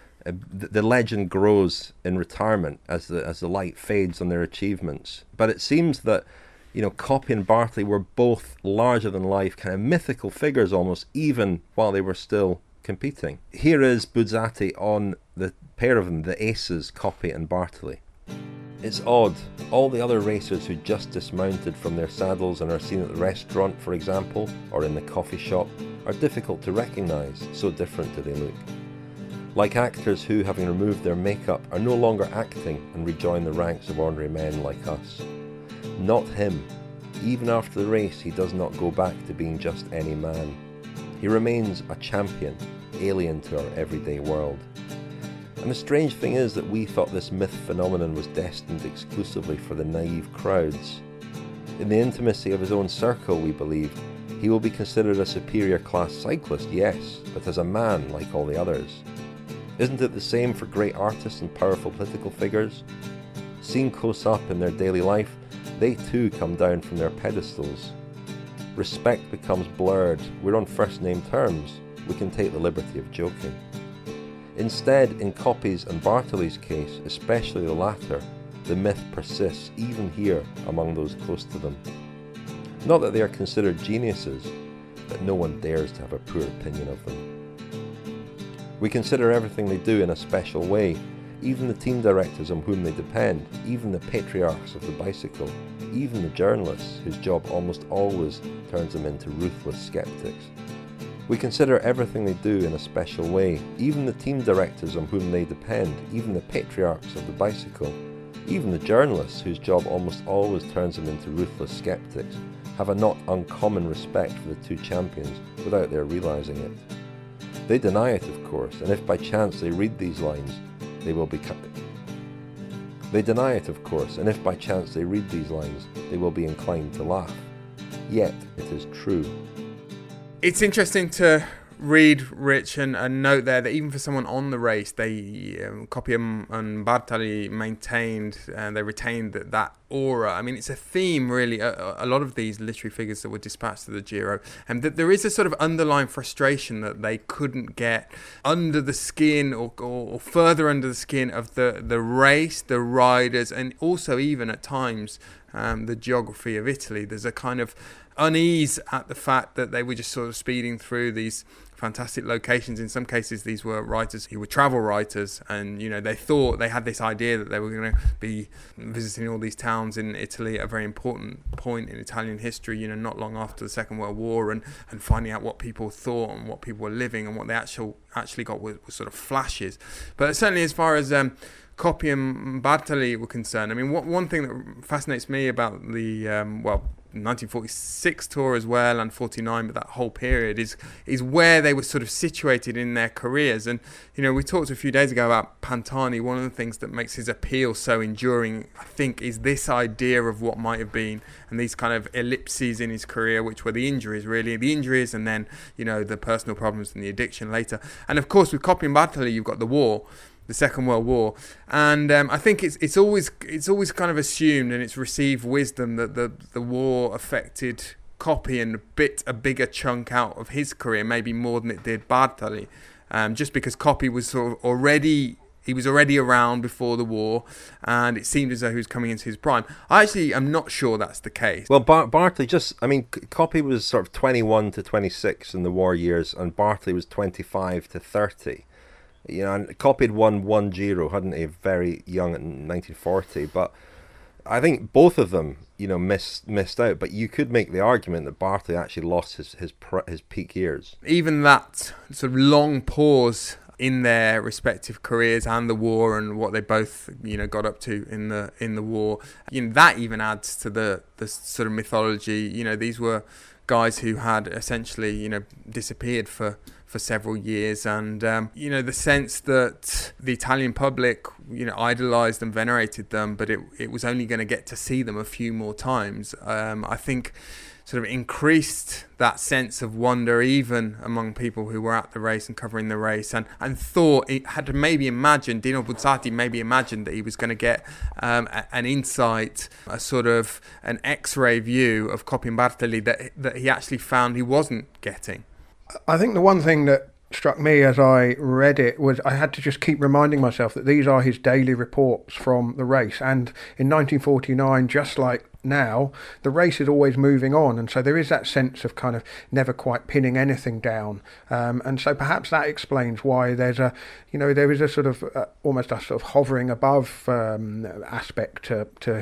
the legend grows in retirement as the light fades on their achievements. But it seems that Coppi and Bartali were both larger than life, kind of mythical figures almost, even while they were still competing. Here is Buzzati on the pair of them, the aces, Coppi and Bartali. It's odd. All the other racers who just dismounted from their saddles and are seen at the restaurant, for example, or in the coffee shop, are difficult to recognise, so different do they look. Like actors who, having removed their makeup, are no longer acting and rejoin the ranks of ordinary men like us. Not him. Even after the race, he does not go back to being just any man. He remains a champion, alien to our everyday world. And the strange thing is that we thought this myth phenomenon was destined exclusively for the naive crowds. In the intimacy of his own circle, we believed, he will be considered a superior class cyclist, yes, but as a man like all the others. Isn't it the same for great artists and powerful political figures? Seen close up in their daily life, they too come down from their pedestals. Respect becomes blurred. We're on first name terms. We can take the liberty of joking. Instead, in Coppi's and Bartali's case, especially the latter, the myth persists even here among those close to them. Not that they are considered geniuses, but no one dares to have a poor opinion of them. We consider everything they do in a special way, even the team directors on whom they depend, even the patriarchs of the bicycle, even the journalists whose job almost always turns them into ruthless skeptics. We consider everything they do in a special way, even the team directors on whom they depend, even the patriarchs of the bicycle, even the journalists whose job almost always turns them into ruthless skeptics, have a not uncommon respect for the two champions without their realising it. They deny it, of course, and if by chance they read these lines, they will be inclined to laugh. Yet it is true. It's interesting to read, Rich, and note there that even for someone on the race, Coppi and Bartali maintained and they retained that aura. I mean, it's a theme, really, a lot of these literary figures that were dispatched to the Giro, and that there is a sort of underlying frustration that they couldn't get under the skin or further under the skin of the race, the riders, and also even at times the geography of Italy. There's a kind of unease at the fact that they were just sort of speeding through these fantastic locations. In some cases, these were writers who were travel writers, and they thought they had this idea that they were going to be visiting all these towns in Italy at a very important point in Italian history, not long after the Second World War, and finding out what people thought and what people were living, and what they actually got was sort of flashes. But certainly as far as Coppi and Bartali were concerned, I mean, one thing that fascinates me about the 1946 tour as well, and 49, but that whole period is where they were sort of situated in their careers. And we talked a few days ago about Pantani. One of the things that makes his appeal so enduring, I think, is this idea of what might have been, and these kind of ellipses in his career, which were the injuries, and then the personal problems and the addiction later. And of course, with Coppi and Bartali, you've got the war, the Second World War, and I think it's always kind of assumed, and it's received wisdom, that the war affected Coppi and bit a bigger chunk out of his career, maybe more than it did Bartali, just because Coppi was sort of already around before the war, and it seemed as though he was coming into his prime. I actually am not sure that's the case. Well, Bartali Coppi was sort of 21 to 26 in the war years, and Bartali was 25 to 30. And Coppi had won one Giro, hadn't he? Very young in 1940, but I think both of them, missed out. But you could make the argument that Bartley actually lost his peak years. Even that sort of long pause in their respective careers and the war and what they both got up to in the war, that even adds to the sort of mythology. These were guys who had essentially disappeared for several years, and the sense that the Italian public idolized and venerated them, but it was only going to get to see them a few more times, I think sort of increased that sense of wonder even among people who were at the race and covering the race, and thought it had to maybe imagined, Dino Buzzati maybe imagined that he was going to get an insight, a sort of an X-ray view of Coppi and Bartali that he actually found he wasn't getting. I think the one thing that struck me as I read it was I had to just keep reminding myself that these are his daily reports from the race, and in 1949, just like now, the race is always moving on, and so there is that sense of kind of never quite pinning anything down, and so perhaps that explains why there is a sort of almost a sort of hovering above aspect to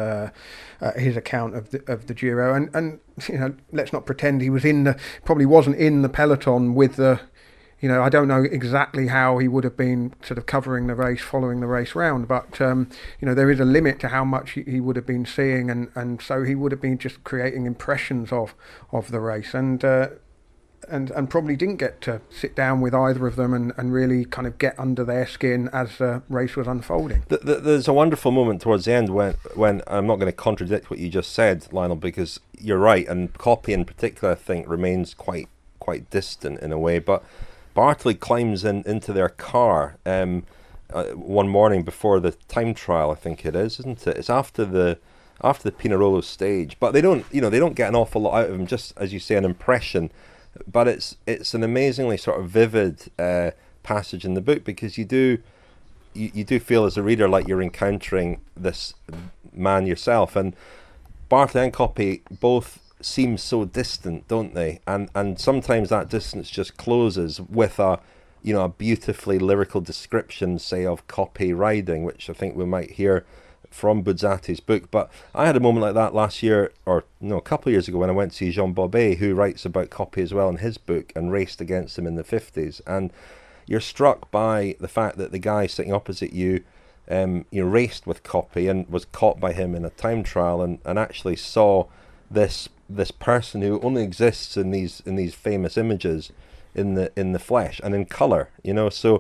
his account of the Giro, and let's not pretend he was probably wasn't in the peloton with the. I don't know exactly how he would have been sort of covering the race, following the race round, but there is a limit to how much he would have been seeing, and so he would have been just creating impressions of the race, and probably didn't get to sit down with either of them and really kind of get under their skin as the race was unfolding. There's a wonderful moment towards the end when I'm not going to contradict what you just said, Lionel, because you're right, and Coppi in particular I think remains quite distant in a way, but Bartley climbs into their car one morning before the time trial, I think it is, isn't it? It's after the Pinerolo stage, but they don't get an awful lot out of him. Just as you say, an impression, but it's an amazingly sort of vivid passage in the book, because you do feel as a reader like you're encountering this man yourself, and Bartley and Coppi both seem so distant, don't they? And sometimes that distance just closes with a beautifully lyrical description, say, of Coppi riding, which I think we might hear from Buzzati's book. But I had a moment like that last year, or no, a couple of years ago, when I went to see Jean Bobet, who writes about Coppi as well in his book and raced against him in the 50s. And you're struck by the fact that the guy sitting opposite you raced with Coppi and was caught by him in a time trial, and actually saw this person who only exists in these famous images in the flesh and in colour, so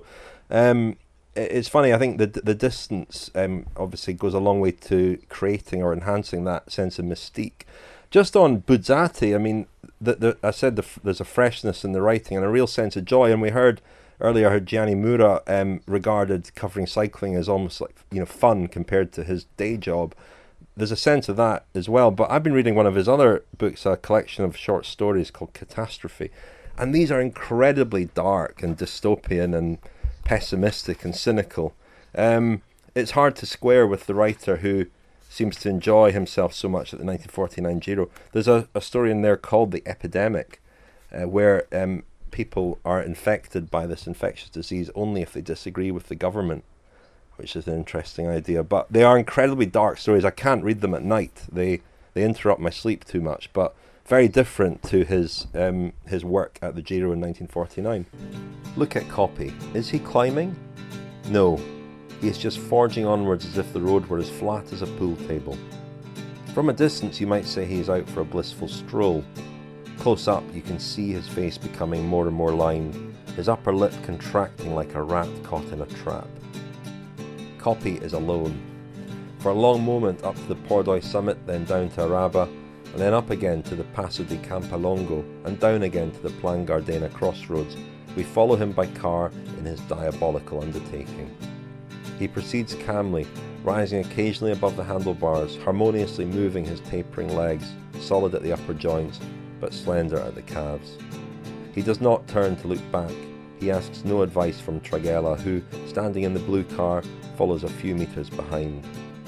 it's funny. I think the distance obviously goes a long way to creating or enhancing that sense of mystique. Just on Buzzati, I mean, I said there's a freshness in the writing and a real sense of joy, and we heard earlier how Gianni Mura regarded covering cycling as almost like fun compared to his day job. There's a sense of that as well. But I've been reading one of his other books, a collection of short stories called Catastrophe. And these are incredibly dark and dystopian and pessimistic and cynical. It's hard to square with the writer who seems to enjoy himself so much at the 1949 Giro. There's a story in there called The Epidemic, where people are infected by this infectious disease only if they disagree with the government, which is an interesting idea. But they are incredibly dark stories. I can't read them at night. They interrupt my sleep too much, but very different to his work at the Giro in 1949. Look at Coppi. Is he climbing? No. He is just forging onwards as if the road were as flat as a pool table. From a distance you might say he is out for a blissful stroll. Close up you can see his face becoming more and more lined, his upper lip contracting like a rat caught in a trap. Coppi is alone. For a long moment up to the Pordoi summit, then down to Araba, and then up again to the Passo di Campalongo, and down again to the Plan Gardena crossroads, we follow him by car in his diabolical undertaking. He proceeds calmly, rising occasionally above the handlebars, harmoniously moving his tapering legs, solid at the upper joints, but slender at the calves. He does not turn to look back. He asks no advice from Tragella, who, standing in the blue car, follows a few metres behind.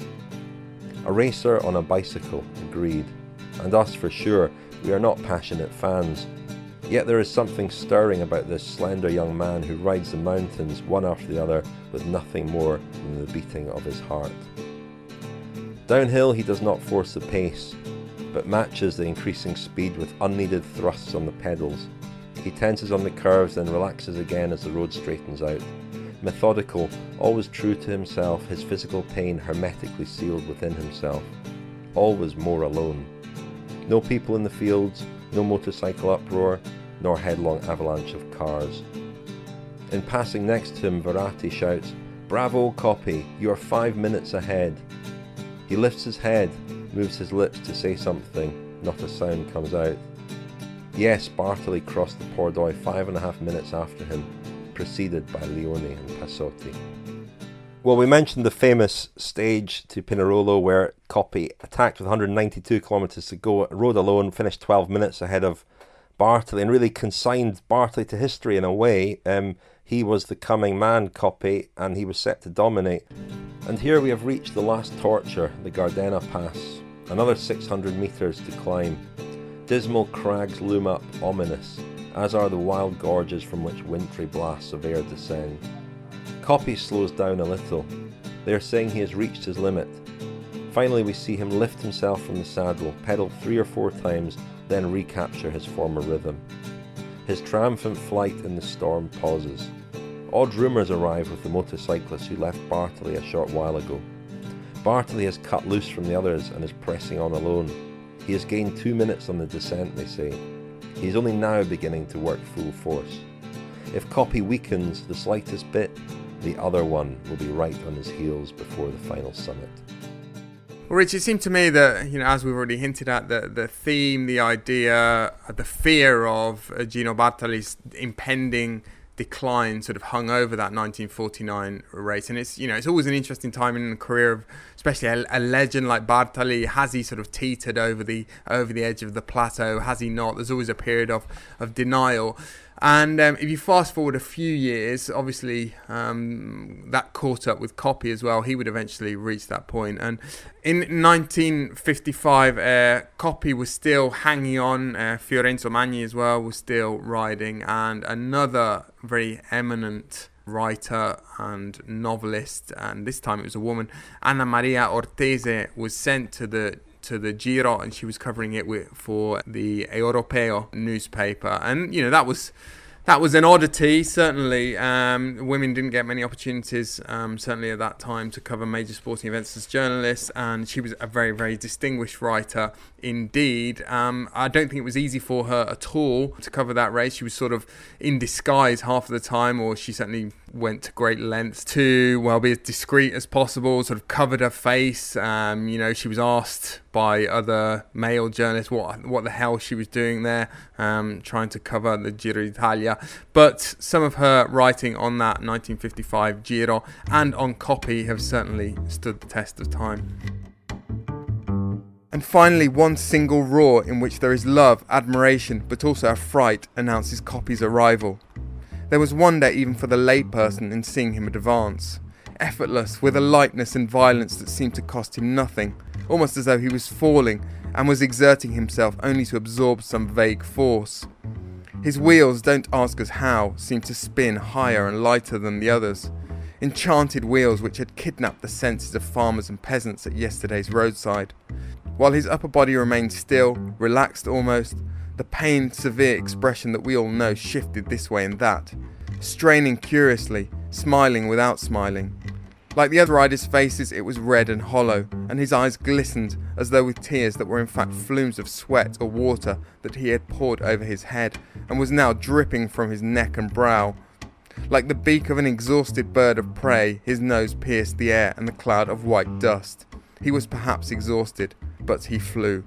A racer on a bicycle, agreed. And us for sure, we are not passionate fans. Yet there is something stirring about this slender young man who rides the mountains one after the other with nothing more than the beating of his heart. Downhill he does not force the pace, but matches the increasing speed with unneeded thrusts on the pedals. He tenses on the curves, then relaxes again as the road straightens out. Methodical, always true to himself, his physical pain hermetically sealed within himself. Always more alone. No people in the fields, no motorcycle uproar, nor headlong avalanche of cars. In passing next to him, Verratti shouts, "Bravo, Coppi, you are 5 minutes ahead." He lifts his head, moves his lips to say something, not a sound comes out. Yes, Bartali crossed the Pordoi 5.5 minutes after him, preceded by Leone and Passotti. Well, we mentioned the famous stage to Pinerolo where Coppi attacked with 192 kilometres to go, rode alone, finished 12 minutes ahead of Bartali, and really consigned Bartali to history in a way. He was the coming man, Coppi, and he was set to dominate. And here we have reached the last torture, the Gardena Pass. Another 600 metres to climb. Dismal crags loom up, ominous, as are the wild gorges from which wintry blasts of air descend. Coppi slows down a little. They are saying he has reached his limit. Finally we see him lift himself from the saddle, pedal 3 or 4 times, then recapture his former rhythm. His triumphant flight in the storm pauses. Odd rumours arrive with the motorcyclist who left Bartali a short while ago. Bartali has cut loose from the others and is pressing on alone. He has gained 2 minutes on the descent, they say. He is only now beginning to work full force. If Coppi weakens the slightest bit, the other one will be right on his heels before the final summit. Well, Rich, it seemed to me that, as we've already hinted at, the theme, the idea, the fear of Gino Bartali's impending decline sort of hung over that 1949 race. And it's always an interesting time in the career of especially a legend like Bartali. Has he sort of teetered over the edge of the plateau? Has he not? There's always a period of denial. And if you fast forward a few years, obviously that caught up with Coppi as well. He would eventually reach that point. And in 1955, Coppi was still hanging on. Fiorenzo Magni as well was still riding. And another very eminent writer and novelist, and this time it was a woman, Anna Maria Ortese, was sent to the Giro, and she was covering it for the Europeo newspaper. And that was an oddity, certainly. Women didn't get many opportunities, certainly at that time, to cover major sporting events as journalists, and she was a very, very distinguished writer indeed. I don't think it was easy for her at all to cover that race. She was sort of in disguise half of the time, or she certainly went to great lengths to, be as discreet as possible, sort of covered her face. She was asked by other male journalists what the hell she was doing there, trying to cover the Giro d'Italia. But some of her writing on that 1955 Giro and on Coppi have certainly stood the test of time. And finally, one single roar in which there is love, admiration, but also a fright announces Coppi's arrival. There was wonder even for the layperson in seeing him advance, effortless, with a lightness and violence that seemed to cost him nothing, almost as though he was falling and was exerting himself only to absorb some vague force. His wheels, don't ask us how, seemed to spin higher and lighter than the others, enchanted wheels which had kidnapped the senses of farmers and peasants at yesterday's roadside. While his upper body remained still, relaxed almost, the pained, severe expression that we all know shifted this way and that, straining curiously, smiling without smiling. Like the other riders' faces, it was red and hollow, and his eyes glistened as though with tears that were in fact flumes of sweat or water that he had poured over his head and was now dripping from his neck and brow. Like the beak of an exhausted bird of prey, his nose pierced the air and the cloud of white dust. He was perhaps exhausted, but he flew.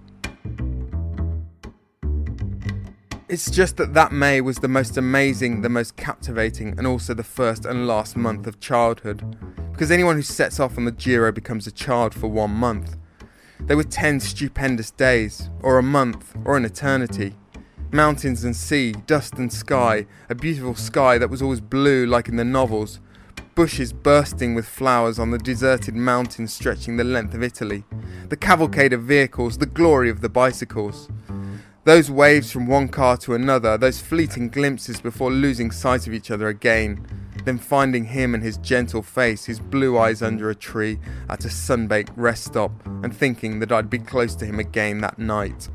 It's just that May was the most amazing, the most captivating, and also the first and last month of childhood. Because anyone who sets off on the Giro becomes a child for 1 month. There were 10 stupendous days, or a month, or an eternity. Mountains and sea, dust and sky, a beautiful sky that was always blue like in the novels, bushes bursting with flowers on the deserted mountains stretching the length of Italy, the cavalcade of vehicles, the glory of the bicycles. Those waves from one car to another, those fleeting glimpses before losing sight of each other again. then finding him and his gentle face, his blue eyes under a tree at a sun-baked rest stop, and thinking that I'd be close to him again that night.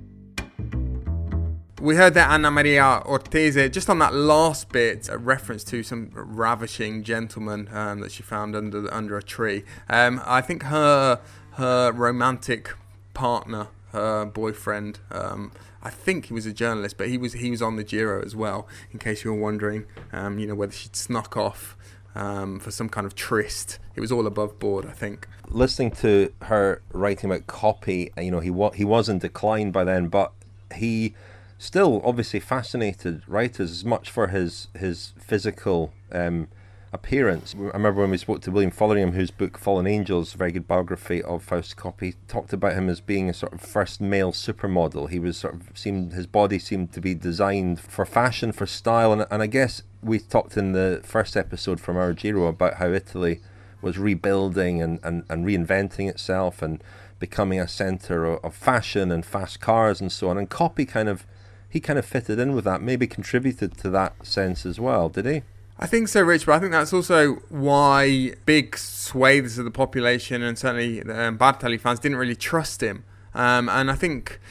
We heard that Anna Maria Ortese, just on that last bit, a reference to some ravishing gentleman that she found under a tree. I think her romantic partner, her boyfriend, I think he was a journalist, but he was on the Giro as well, in case you were wondering, whether she'd snuck off for some kind of tryst. It was all above board, I think. Listening to her writing about Coppi, he was in decline by then, but he still obviously fascinated writers as much for his physical appearance. I remember when we spoke to William Fotheringham, whose book Fallen Angels, a very good biography of Fausto Coppi, talked about him as being a sort of first male supermodel. He was his body seemed to be designed for fashion, for style, and I guess we talked in the first episode from our Giro about how Italy was rebuilding and reinventing itself and becoming a centre of fashion and fast cars and so on. And Coppi kind of fitted in with that, maybe contributed to that sense as well, did he? I think so, Rich, but I think that's also why big swathes of the population and certainly Bartali fans didn't really trust him. And I think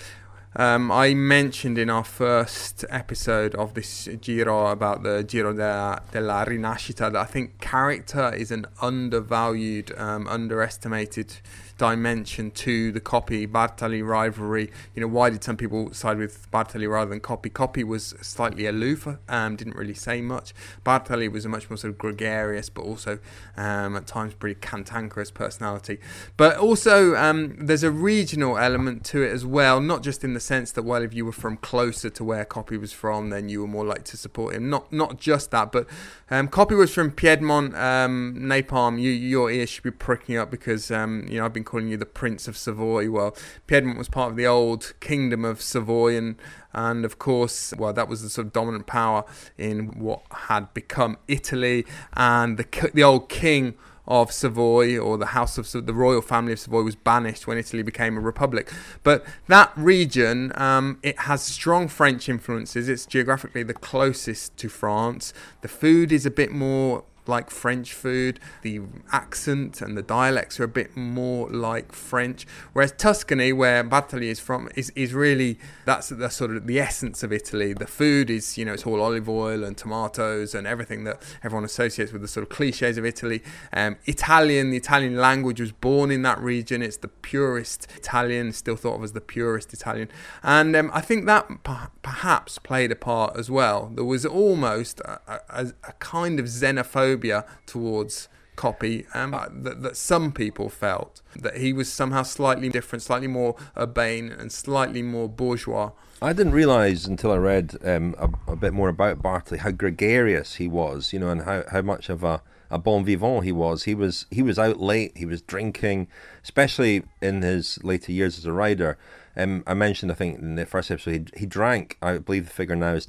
I mentioned in our first episode of this Giro about the Giro della Rinascita that I think character is an undervalued, underestimated dimension to the Coppi-Bartali rivalry. Why did some people side with Bartali rather than Coppi? Coppi was slightly aloof, didn't really say much. Bartali was a much more sort of gregarious, but also at times pretty cantankerous personality. But also there's a regional element to it as well, not just in the sense that, well, if you were from closer to where Coppi was from, then you were more likely to support him. Not just that, but Coppi was from Piedmont, Napalm. Your ears should be pricking up because I've been calling you the Prince of Savoy. Well, Piedmont was part of the old kingdom of Savoy, and of course, well, that was the sort of dominant power in what had become Italy, and the old king of Savoy, or the house of the royal family of Savoy, was banished when Italy became a republic. But that region, it has strong French influences. It's geographically the closest to France. The food is a bit more like French food. The accent and the dialects are a bit more like French, whereas Tuscany, where Bartali is from, is really, that's the sort of the essence of Italy. The food is, it's all olive oil and tomatoes and everything that everyone associates with the sort of cliches of Italy. The Italian language was born in that region. It's the purest Italian, still thought of as the purest Italian, and I think that perhaps played a part as well. There was almost a kind of xenophobia towards Coppi that some people felt that he was somehow slightly different, slightly more urbane and slightly more bourgeois. I didn't realise until I read a bit more about Bartali how gregarious he was, and how much of a bon vivant he was. He was out late, he was drinking, especially in his later years as a rider. I mentioned, I think, in the first episode, he drank, I believe the figure now is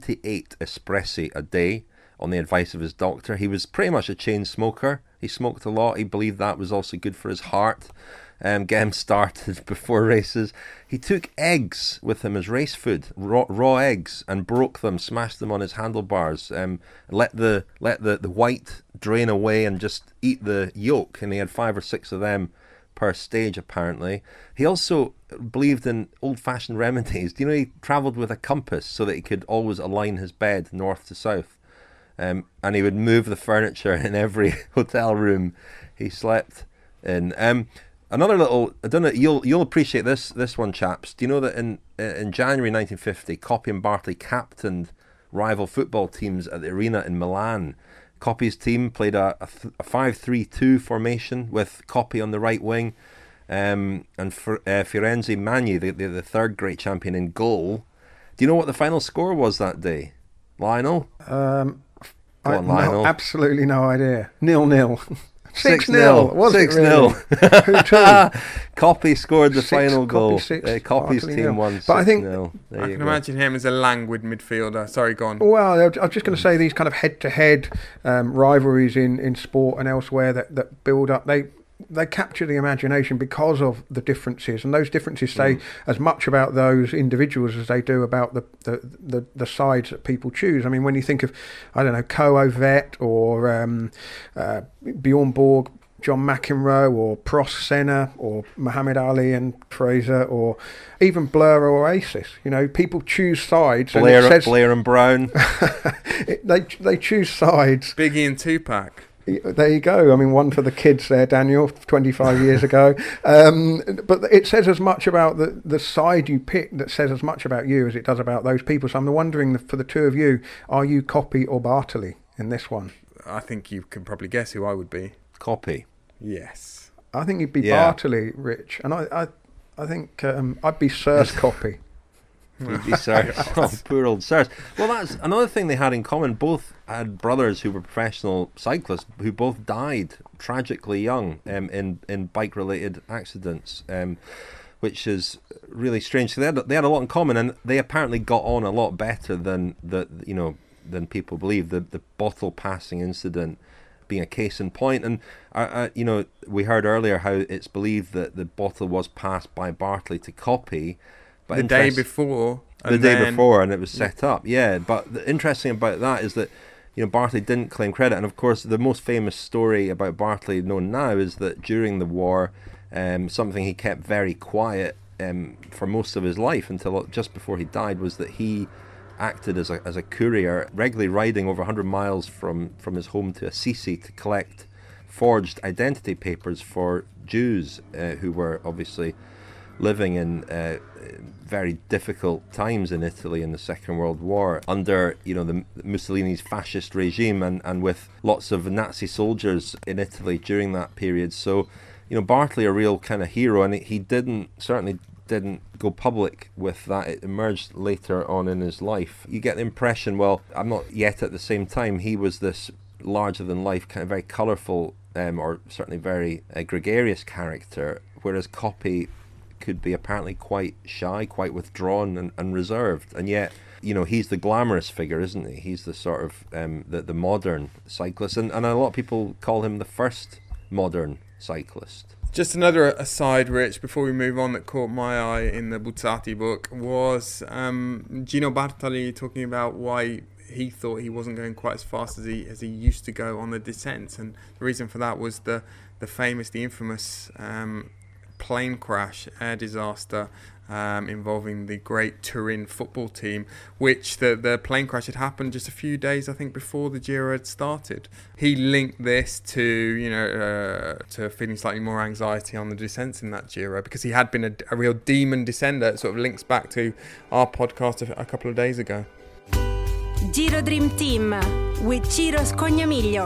28 espressi a day on the advice of his doctor. He was pretty much a chain smoker. He smoked a lot. He believed that was also good for his heart. Get him started before races. He took eggs with him as race food, raw eggs, and broke them, smashed them on his handlebars. Let the white drain away and just eat the yolk. And he had 5 or 6 of them per stage, apparently. He also believed in old-fashioned remedies. He travelled with a compass so that he could always align his bed north to south. And he would move the furniture in every hotel room he slept in. Another little, I don't know, you'll appreciate this one, chaps. Do you know that in January 1950, Coppi and Bartali captained rival football teams at the Arena in Milan? Coppi's team played a 5-3-2 formation with Coppi on the right wing, and Fiorenzo Magni, the third great champion, in goal. Do you know what the final score was that day, Lionel? Lionel. Absolutely no idea. 0-0. 6-0. Was 6-0. Who to? Coppi scored the final goal. Coppi's team won 6-0. But I think I can imagine him as a languid midfielder. Sorry, go on. Well, I was just going to say these kind of head-to-head rivalries in sport and elsewhere that build up. they capture the imagination because of the differences, and those differences say as much about those individuals as they do about the sides that people choose. I mean, when you think of, I don't know, Ko Vet or Bjorn Borg, John McEnroe, or Prost Senna, or Muhammad Ali and Fraser, or even Blur or Oasis. You know, people choose sides. Blair and Brown. they choose sides. Biggie and Tupac. There you go. I mean, one for the kids there, Daniel, 25 years ago. But it says as much about the side you pick, that says as much about you as it does about those people. So I'm wondering, for the two of you, are you Coppi or Bartali in this one? I think you can probably guess who I would be. Coppi. Yes. I think you'd be Bartali, Rich. And I think I'd be Sirs Coppi. You'd be Sirs. Oh, poor old Sirs. Well, that's another thing they had in common. Both had brothers who were professional cyclists who both died tragically young in bike-related accidents, which is really strange. So they had a lot in common, and they apparently got on a lot better than people believe. The bottle passing incident being a case in point, and we heard earlier how it's believed that the bottle was passed by Bartali to Coppi, but the day before, and it was set up. Yeah, but the interesting about that is that Bartali didn't claim credit, and of course the most famous story about Bartali known now is that during the war, something he kept very quiet for most of his life until just before he died was that he acted as a courier, regularly riding over 100 miles from his home to Assisi to collect forged identity papers for Jews who were obviously living in very difficult times in Italy in the Second World War under the Mussolini's fascist regime, and with lots of Nazi soldiers in Italy during that period. So Bartali, a real kind of hero, and he certainly didn't go public with that. It emerged later on in his life. You get the impression, well, I'm not yet at the same time, he was this larger than life, kind of very colourful, or certainly very gregarious character, whereas Coppi could be apparently quite shy, quite withdrawn and reserved. And yet, he's the glamorous figure, isn't he? He's the sort of the modern cyclist, and a lot of people call him the first modern cyclist. Just another aside, Rich, before we move on, that caught my eye in the Buzzati book was Gino Bartali talking about why he thought he wasn't going quite as fast as he used to go on the descent, and the reason for that was the infamous plane crash, air disaster involving the great Turin football team, which the plane crash had happened just a few days, I think, before the Giro had started. He linked this to feeling slightly more anxiety on the descents in that Giro, because he had been a real demon descender. It sort of links back to our podcast a couple of days ago. Giro Dream Team with Ciro Scognamiglio.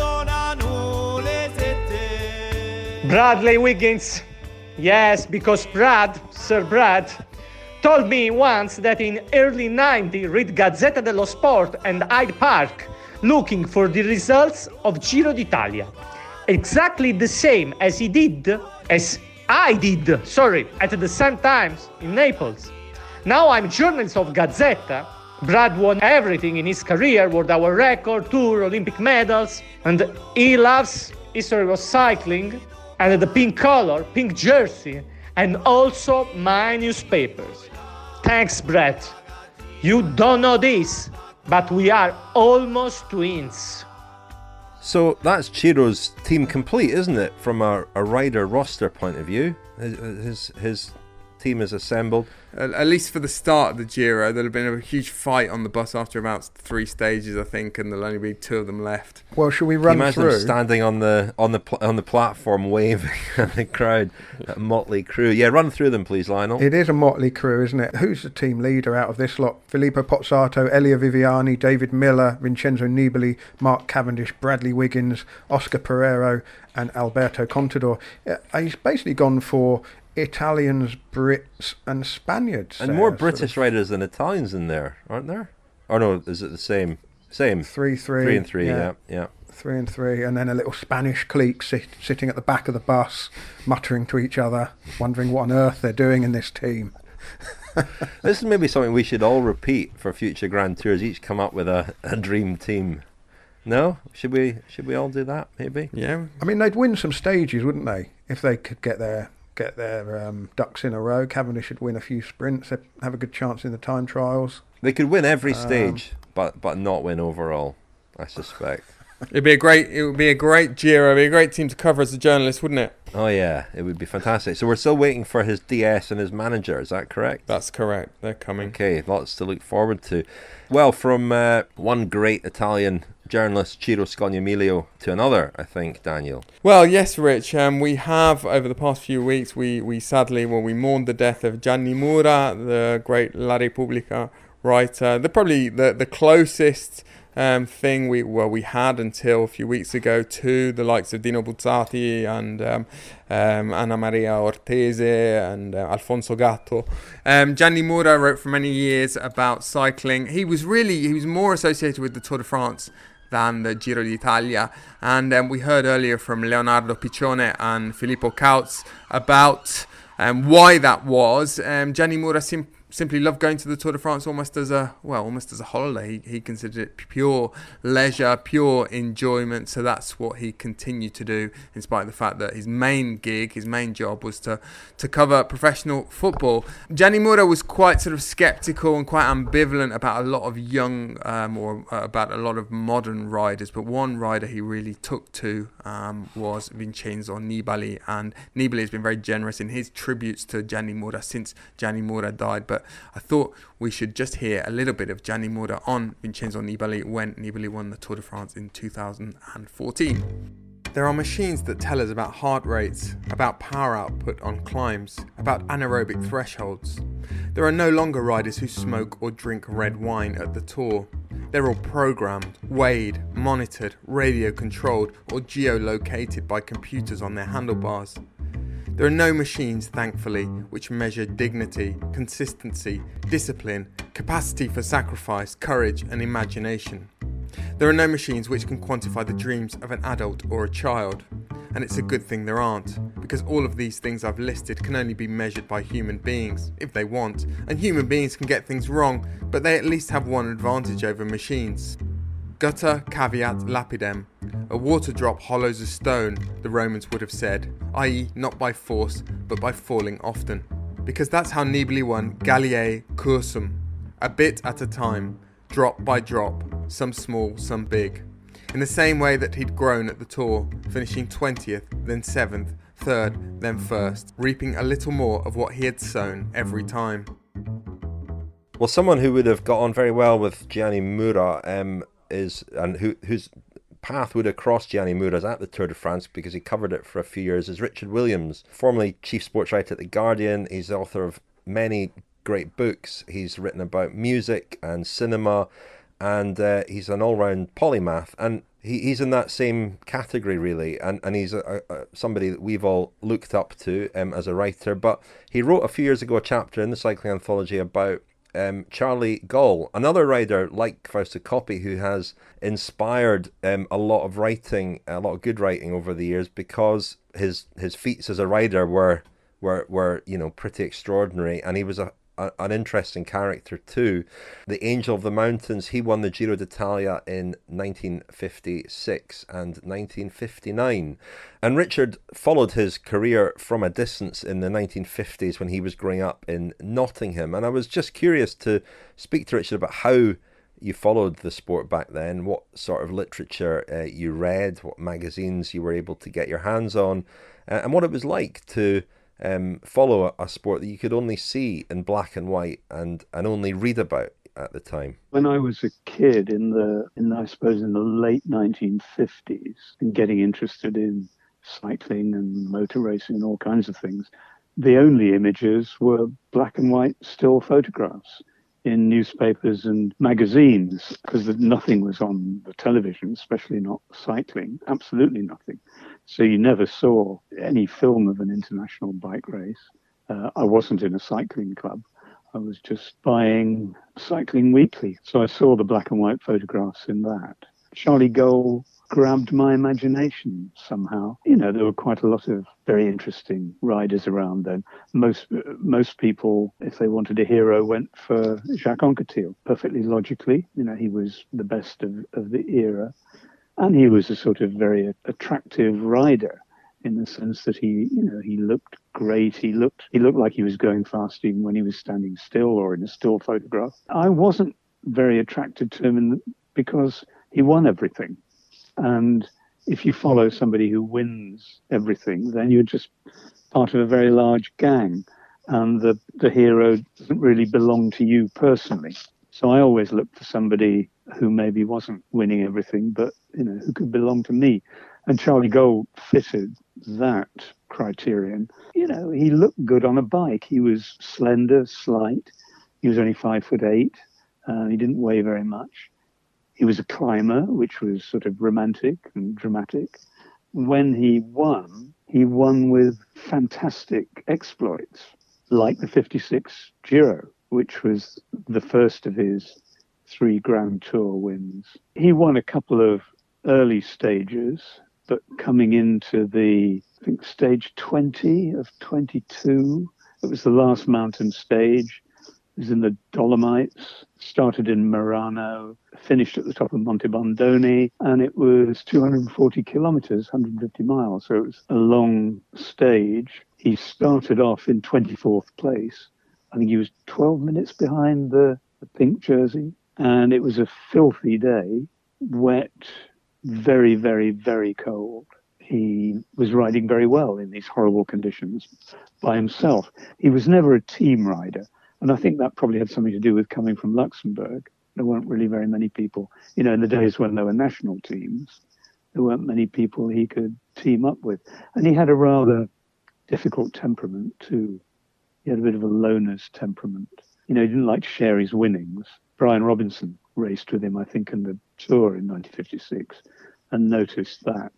Bradley Wiggins. Yes, because Sir Brad, told me once that in early 90 read Gazzetta dello Sport and Hyde Park looking for the results of Giro d'Italia. Exactly the same as I did at the same times in Naples. Now I'm journalist of Gazzetta. Brad won everything in his career, world hour record, tour, Olympic medals, and he loves history of cycling and the pink color, pink jersey, and also my newspapers. Thanks, Brad. You don't know this, but we are almost twins. So that's Ciro's team complete, isn't it? From a rider roster point of view, his team is assembled. At least for the start of the Giro, there'll have been a huge fight on the bus after about 3 stages, I think, and there'll only be 2 of them left. Well, should we run imagine through? Them standing on the platform, waving at the crowd, a motley crew. Yeah, run through them, please, Lionel. It is a motley crew, isn't it? Who's the team leader out of this lot? Filippo Pozzato, Elia Viviani, David Miller, Vincenzo Nibali, Mark Cavendish, Bradley Wiggins, Oscar Pereiro, and Alberto Contador. He's basically gone for Italians, Brits, and Spaniards. And more British riders than Italians in there, aren't there? Or no, is it the same? 3-3. 3 and 3, yeah. 3 and 3, and then a little Spanish clique sitting at the back of the bus, muttering to each other, wondering what on earth they're doing in this team. This is maybe something we should all repeat for future Grand Tours. Each come up with a dream team. No? Should we all do that, maybe? Yeah. I mean, they'd win some stages, wouldn't they? If they could get their ducks in a row. Cavendish should win a few sprints. They'd have a good chance in the time trials. They could win every stage, but not win overall, I suspect. It would be a great Giro. It'd be a great team to cover as a journalist, wouldn't it? Oh yeah, it would be fantastic. So we're still waiting for his DS and his manager. Is that correct? That's correct. They're coming. Okay, lots to look forward to. Well, from one great Italian journalist, Ciro Scognamiglio, to another, I think, Daniel. Well, yes, Rich. We have, over the past few weeks, we sadly, we mourned the death of Gianni Mura, the great La Repubblica writer. Probably the closest thing we had until a few weeks ago to the likes of Dino Buzzati and Anna Maria Ortese and Alfonso Gatto. Gianni Mura wrote for many years about cycling. He was more associated with the Tour de France than the Giro d'Italia, and we heard earlier from Leonardo Piccione and Filippo Kautz about why that was. Gianni Mura simply loved going to the Tour de France almost as a holiday. He considered it pure leisure, pure enjoyment. So that's what he continued to do, in spite of the fact that his main job was to cover professional football. Gianni Mura was quite sort of sceptical and quite ambivalent about a lot of young about a lot of modern riders. But one rider he really took to was Vincenzo Nibali, and Nibali has been very generous in his tributes to Gianni Mura since Gianni Mura died. But I thought we should just hear a little bit of Gianni Mura on Vincenzo Nibali when Nibali won the Tour de France in 2014. There are machines that tell us about heart rates, about power output on climbs, about anaerobic thresholds. There are no longer riders who smoke or drink red wine at the Tour. They're all programmed, weighed, monitored, radio controlled, or geolocated by computers on their handlebars. There are no machines, thankfully, which measure dignity, consistency, discipline, capacity for sacrifice, courage, and imagination. There are no machines which can quantify the dreams of an adult or a child. And it's a good thing there aren't, because all of these things I've listed can only be measured by human beings, if they want. And human beings can get things wrong, but they at least have one advantage over machines. Gutta caveat lapidem. A water drop hollows a stone, the Romans would have said, i.e. not by force, but by falling often. Because that's how Nibali won Galliae Cursum, a bit at a time, drop by drop, some small, some big. In the same way that he'd grown at the Tour, finishing 20th, then 7th, 3rd, then 1st, reaping a little more of what he had sown every time. Well, someone who would have got on very well with Gianni Mura whose path would have crossed Gianni Mura's at the Tour de France because he covered it for a few years is Richard Williams, formerly chief sports writer at The Guardian. He's the author of many great books. He's written about music and cinema, and he's an all-round polymath, and he's in that same category really, and he's somebody that we've all looked up to as a writer. But he wrote a few years ago a chapter in the Cycling Anthology about Charlie Gall, another rider like Fausto Coppi, who has inspired a lot of writing, a lot of good writing over the years, because his feats as a rider were pretty extraordinary, and he was an interesting character too. The Angel of the Mountains, he won the Giro d'Italia in 1956 and 1959. And Richard followed his career from a distance in the 1950s when he was growing up in Nottingham. And I was just curious to speak to Richard about how you followed the sport back then, what sort of literature you read, what magazines you were able to get your hands on, and what it was like to follow a sport that you could only see in black and white and only read about at the time. When I was a kid in the late 1950s and getting interested in cycling and motor racing and all kinds of things, the only images were black and white still photographs in newspapers and magazines, because nothing was on the television, especially not cycling, absolutely nothing. So you never saw any film of an international bike race. I wasn't in a cycling club. I was just buying Cycling Weekly. So I saw the black and white photographs in that. Charlie Gall grabbed my imagination somehow. There were quite a lot of very interesting riders around then. Most people, if they wanted a hero, went for Jacques Anquetil, perfectly logically. He was the best of the era. And he was a sort of very attractive rider in the sense that he looked great. He looked like he was going fast even when he was standing still or in a still photograph. I wasn't very attracted to him because he won everything. And if you follow somebody who wins everything, then you're just part of a very large gang. And the hero doesn't really belong to you personally. So I always looked for somebody who maybe wasn't winning everything, but, who could belong to me. And Charlie Gold fitted that criterion. He looked good on a bike. He was slender, slight. He was only 5'8". He didn't weigh very much. He was a climber, which was sort of romantic and dramatic. When he won with fantastic exploits, like the 56 Giro, which was the first of his 3 Grand Tour wins. He won a couple of early stages, but coming into stage 20 of 22, it was the last mountain stage. It was in the Dolomites, started in Murano, finished at the top of Monte Bondone, and it was 240 kilometers, 150 miles. So it was a long stage. He started off in 24th place. I think he was 12 minutes behind the pink jersey. And it was a filthy day, wet, very, very, very cold. He was riding very well in these horrible conditions by himself. He was never a team rider. And I think that probably had something to do with coming from Luxembourg. There weren't really very many people. In the days when there were national teams, there weren't many people he could team up with. And he had a rather difficult temperament too. He had a bit of a loner's temperament. He didn't like to share his winnings. Brian Robinson raced with him, I think, in the Tour in 1956 and noticed that,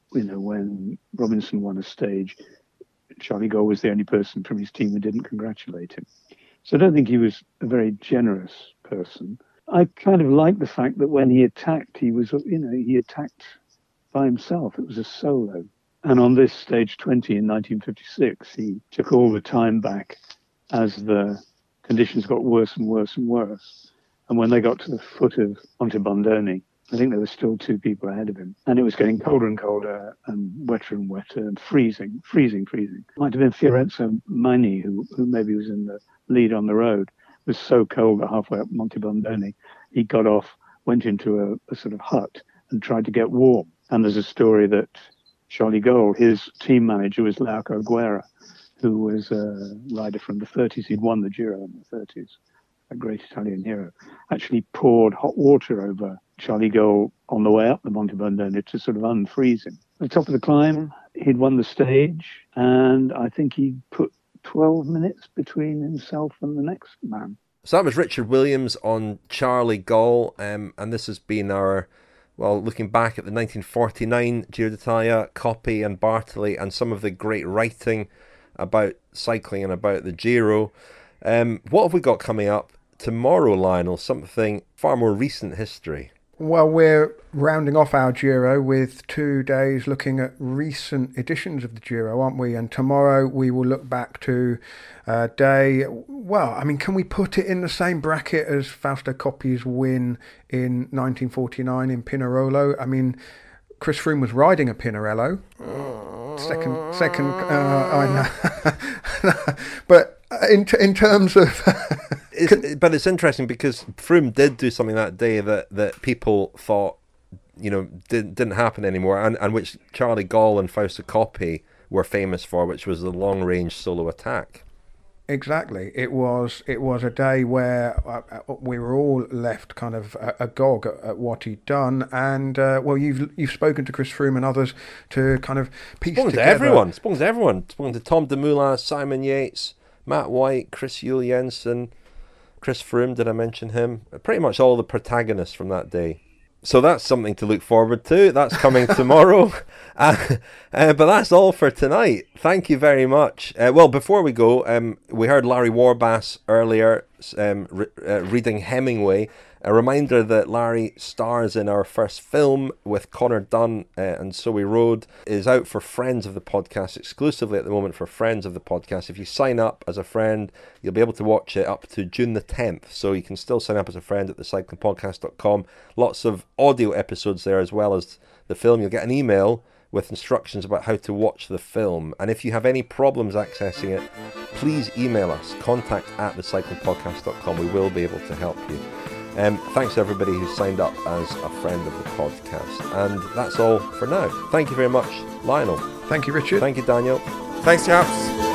when Robinson won a stage, Charlie Gold was the only person from his team who didn't congratulate him. So I don't think he was a very generous person. I kind of like the fact that when he attacked, he attacked by himself. It was a solo. And on this stage 20 in 1956, he took all the time back as the conditions got worse and worse and worse. And when they got to the foot of Monte Bondone, I think there were still 2 people ahead of him. And it was getting colder and colder and wetter and freezing. Might have been Fiorenzo Magni, who maybe was in the lead on the road. It was so cold that halfway up Monte Bondone, he got off, went into a sort of hut and tried to get warm. And there's a story that Charlie Gold, his team manager was Lauco Guerra, who was a rider from the 30s. He'd won the Giro in the 30s, a great Italian hero, actually poured hot water over Charlie Gold on the way up the Monte Bondone to sort of unfreeze him. At the top of the climb, he'd won the stage, and I think he put 12 minutes between himself and the next man. So that was Richard Williams on Charlie Gold, and this has been our, looking back at the 1949 Giro d'Italia, Coppi and Bartali, and some of the great writing about cycling and about the Giro. What have we got coming up tomorrow, Lionel? Something far more recent history. Well, we're rounding off our Giro with 2 days looking at recent editions of the Giro, aren't we? And tomorrow we will look back to a day, can we put it in the same bracket as Fausto Coppi's win in 1949 in Pinerolo? I mean, Chris Froome was riding a Pinarello. Second, I know. But in terms of... but it's interesting because Froome did do something that day that people thought, didn't happen anymore, and which Charlie Gold and Fausto Coppi were famous for, which was the long-range solo attack. Exactly. It was a day where we were all left kind of agog at what he'd done, and you've spoken to Chris Froome and others to kind of piece together. Spoken to everyone. Spoken to Tom Dumoulin, Simon Yates, Matt White, Chris Yule Jensen, Chris Froome. Did I mention him? Pretty much all the protagonists from that day. So that's something to look forward to. That's coming tomorrow. But that's all for tonight. Thank you very much. Before we go, we heard Larry Warbass earlier reading Hemingway. A reminder that Larry stars in our first film with Connor Dunn and Zoe Road, is out for friends of the podcast, exclusively at the moment for friends of the podcast. If you sign up as a friend, you'll be able to watch it up to June the 10th. So you can still sign up as a friend at thecyclingpodcast.com. Lots of audio episodes there as well as the film. You'll get an email with instructions about how to watch the film. And if you have any problems accessing it, please email us, contact@thecyclingpodcast.com. We will be able to help you. Thanks to everybody who signed up as a friend of the podcast. And that's all for now. Thank you very much, Lionel. Thank you, Richard. Thank you, Daniel. Thanks, chaps.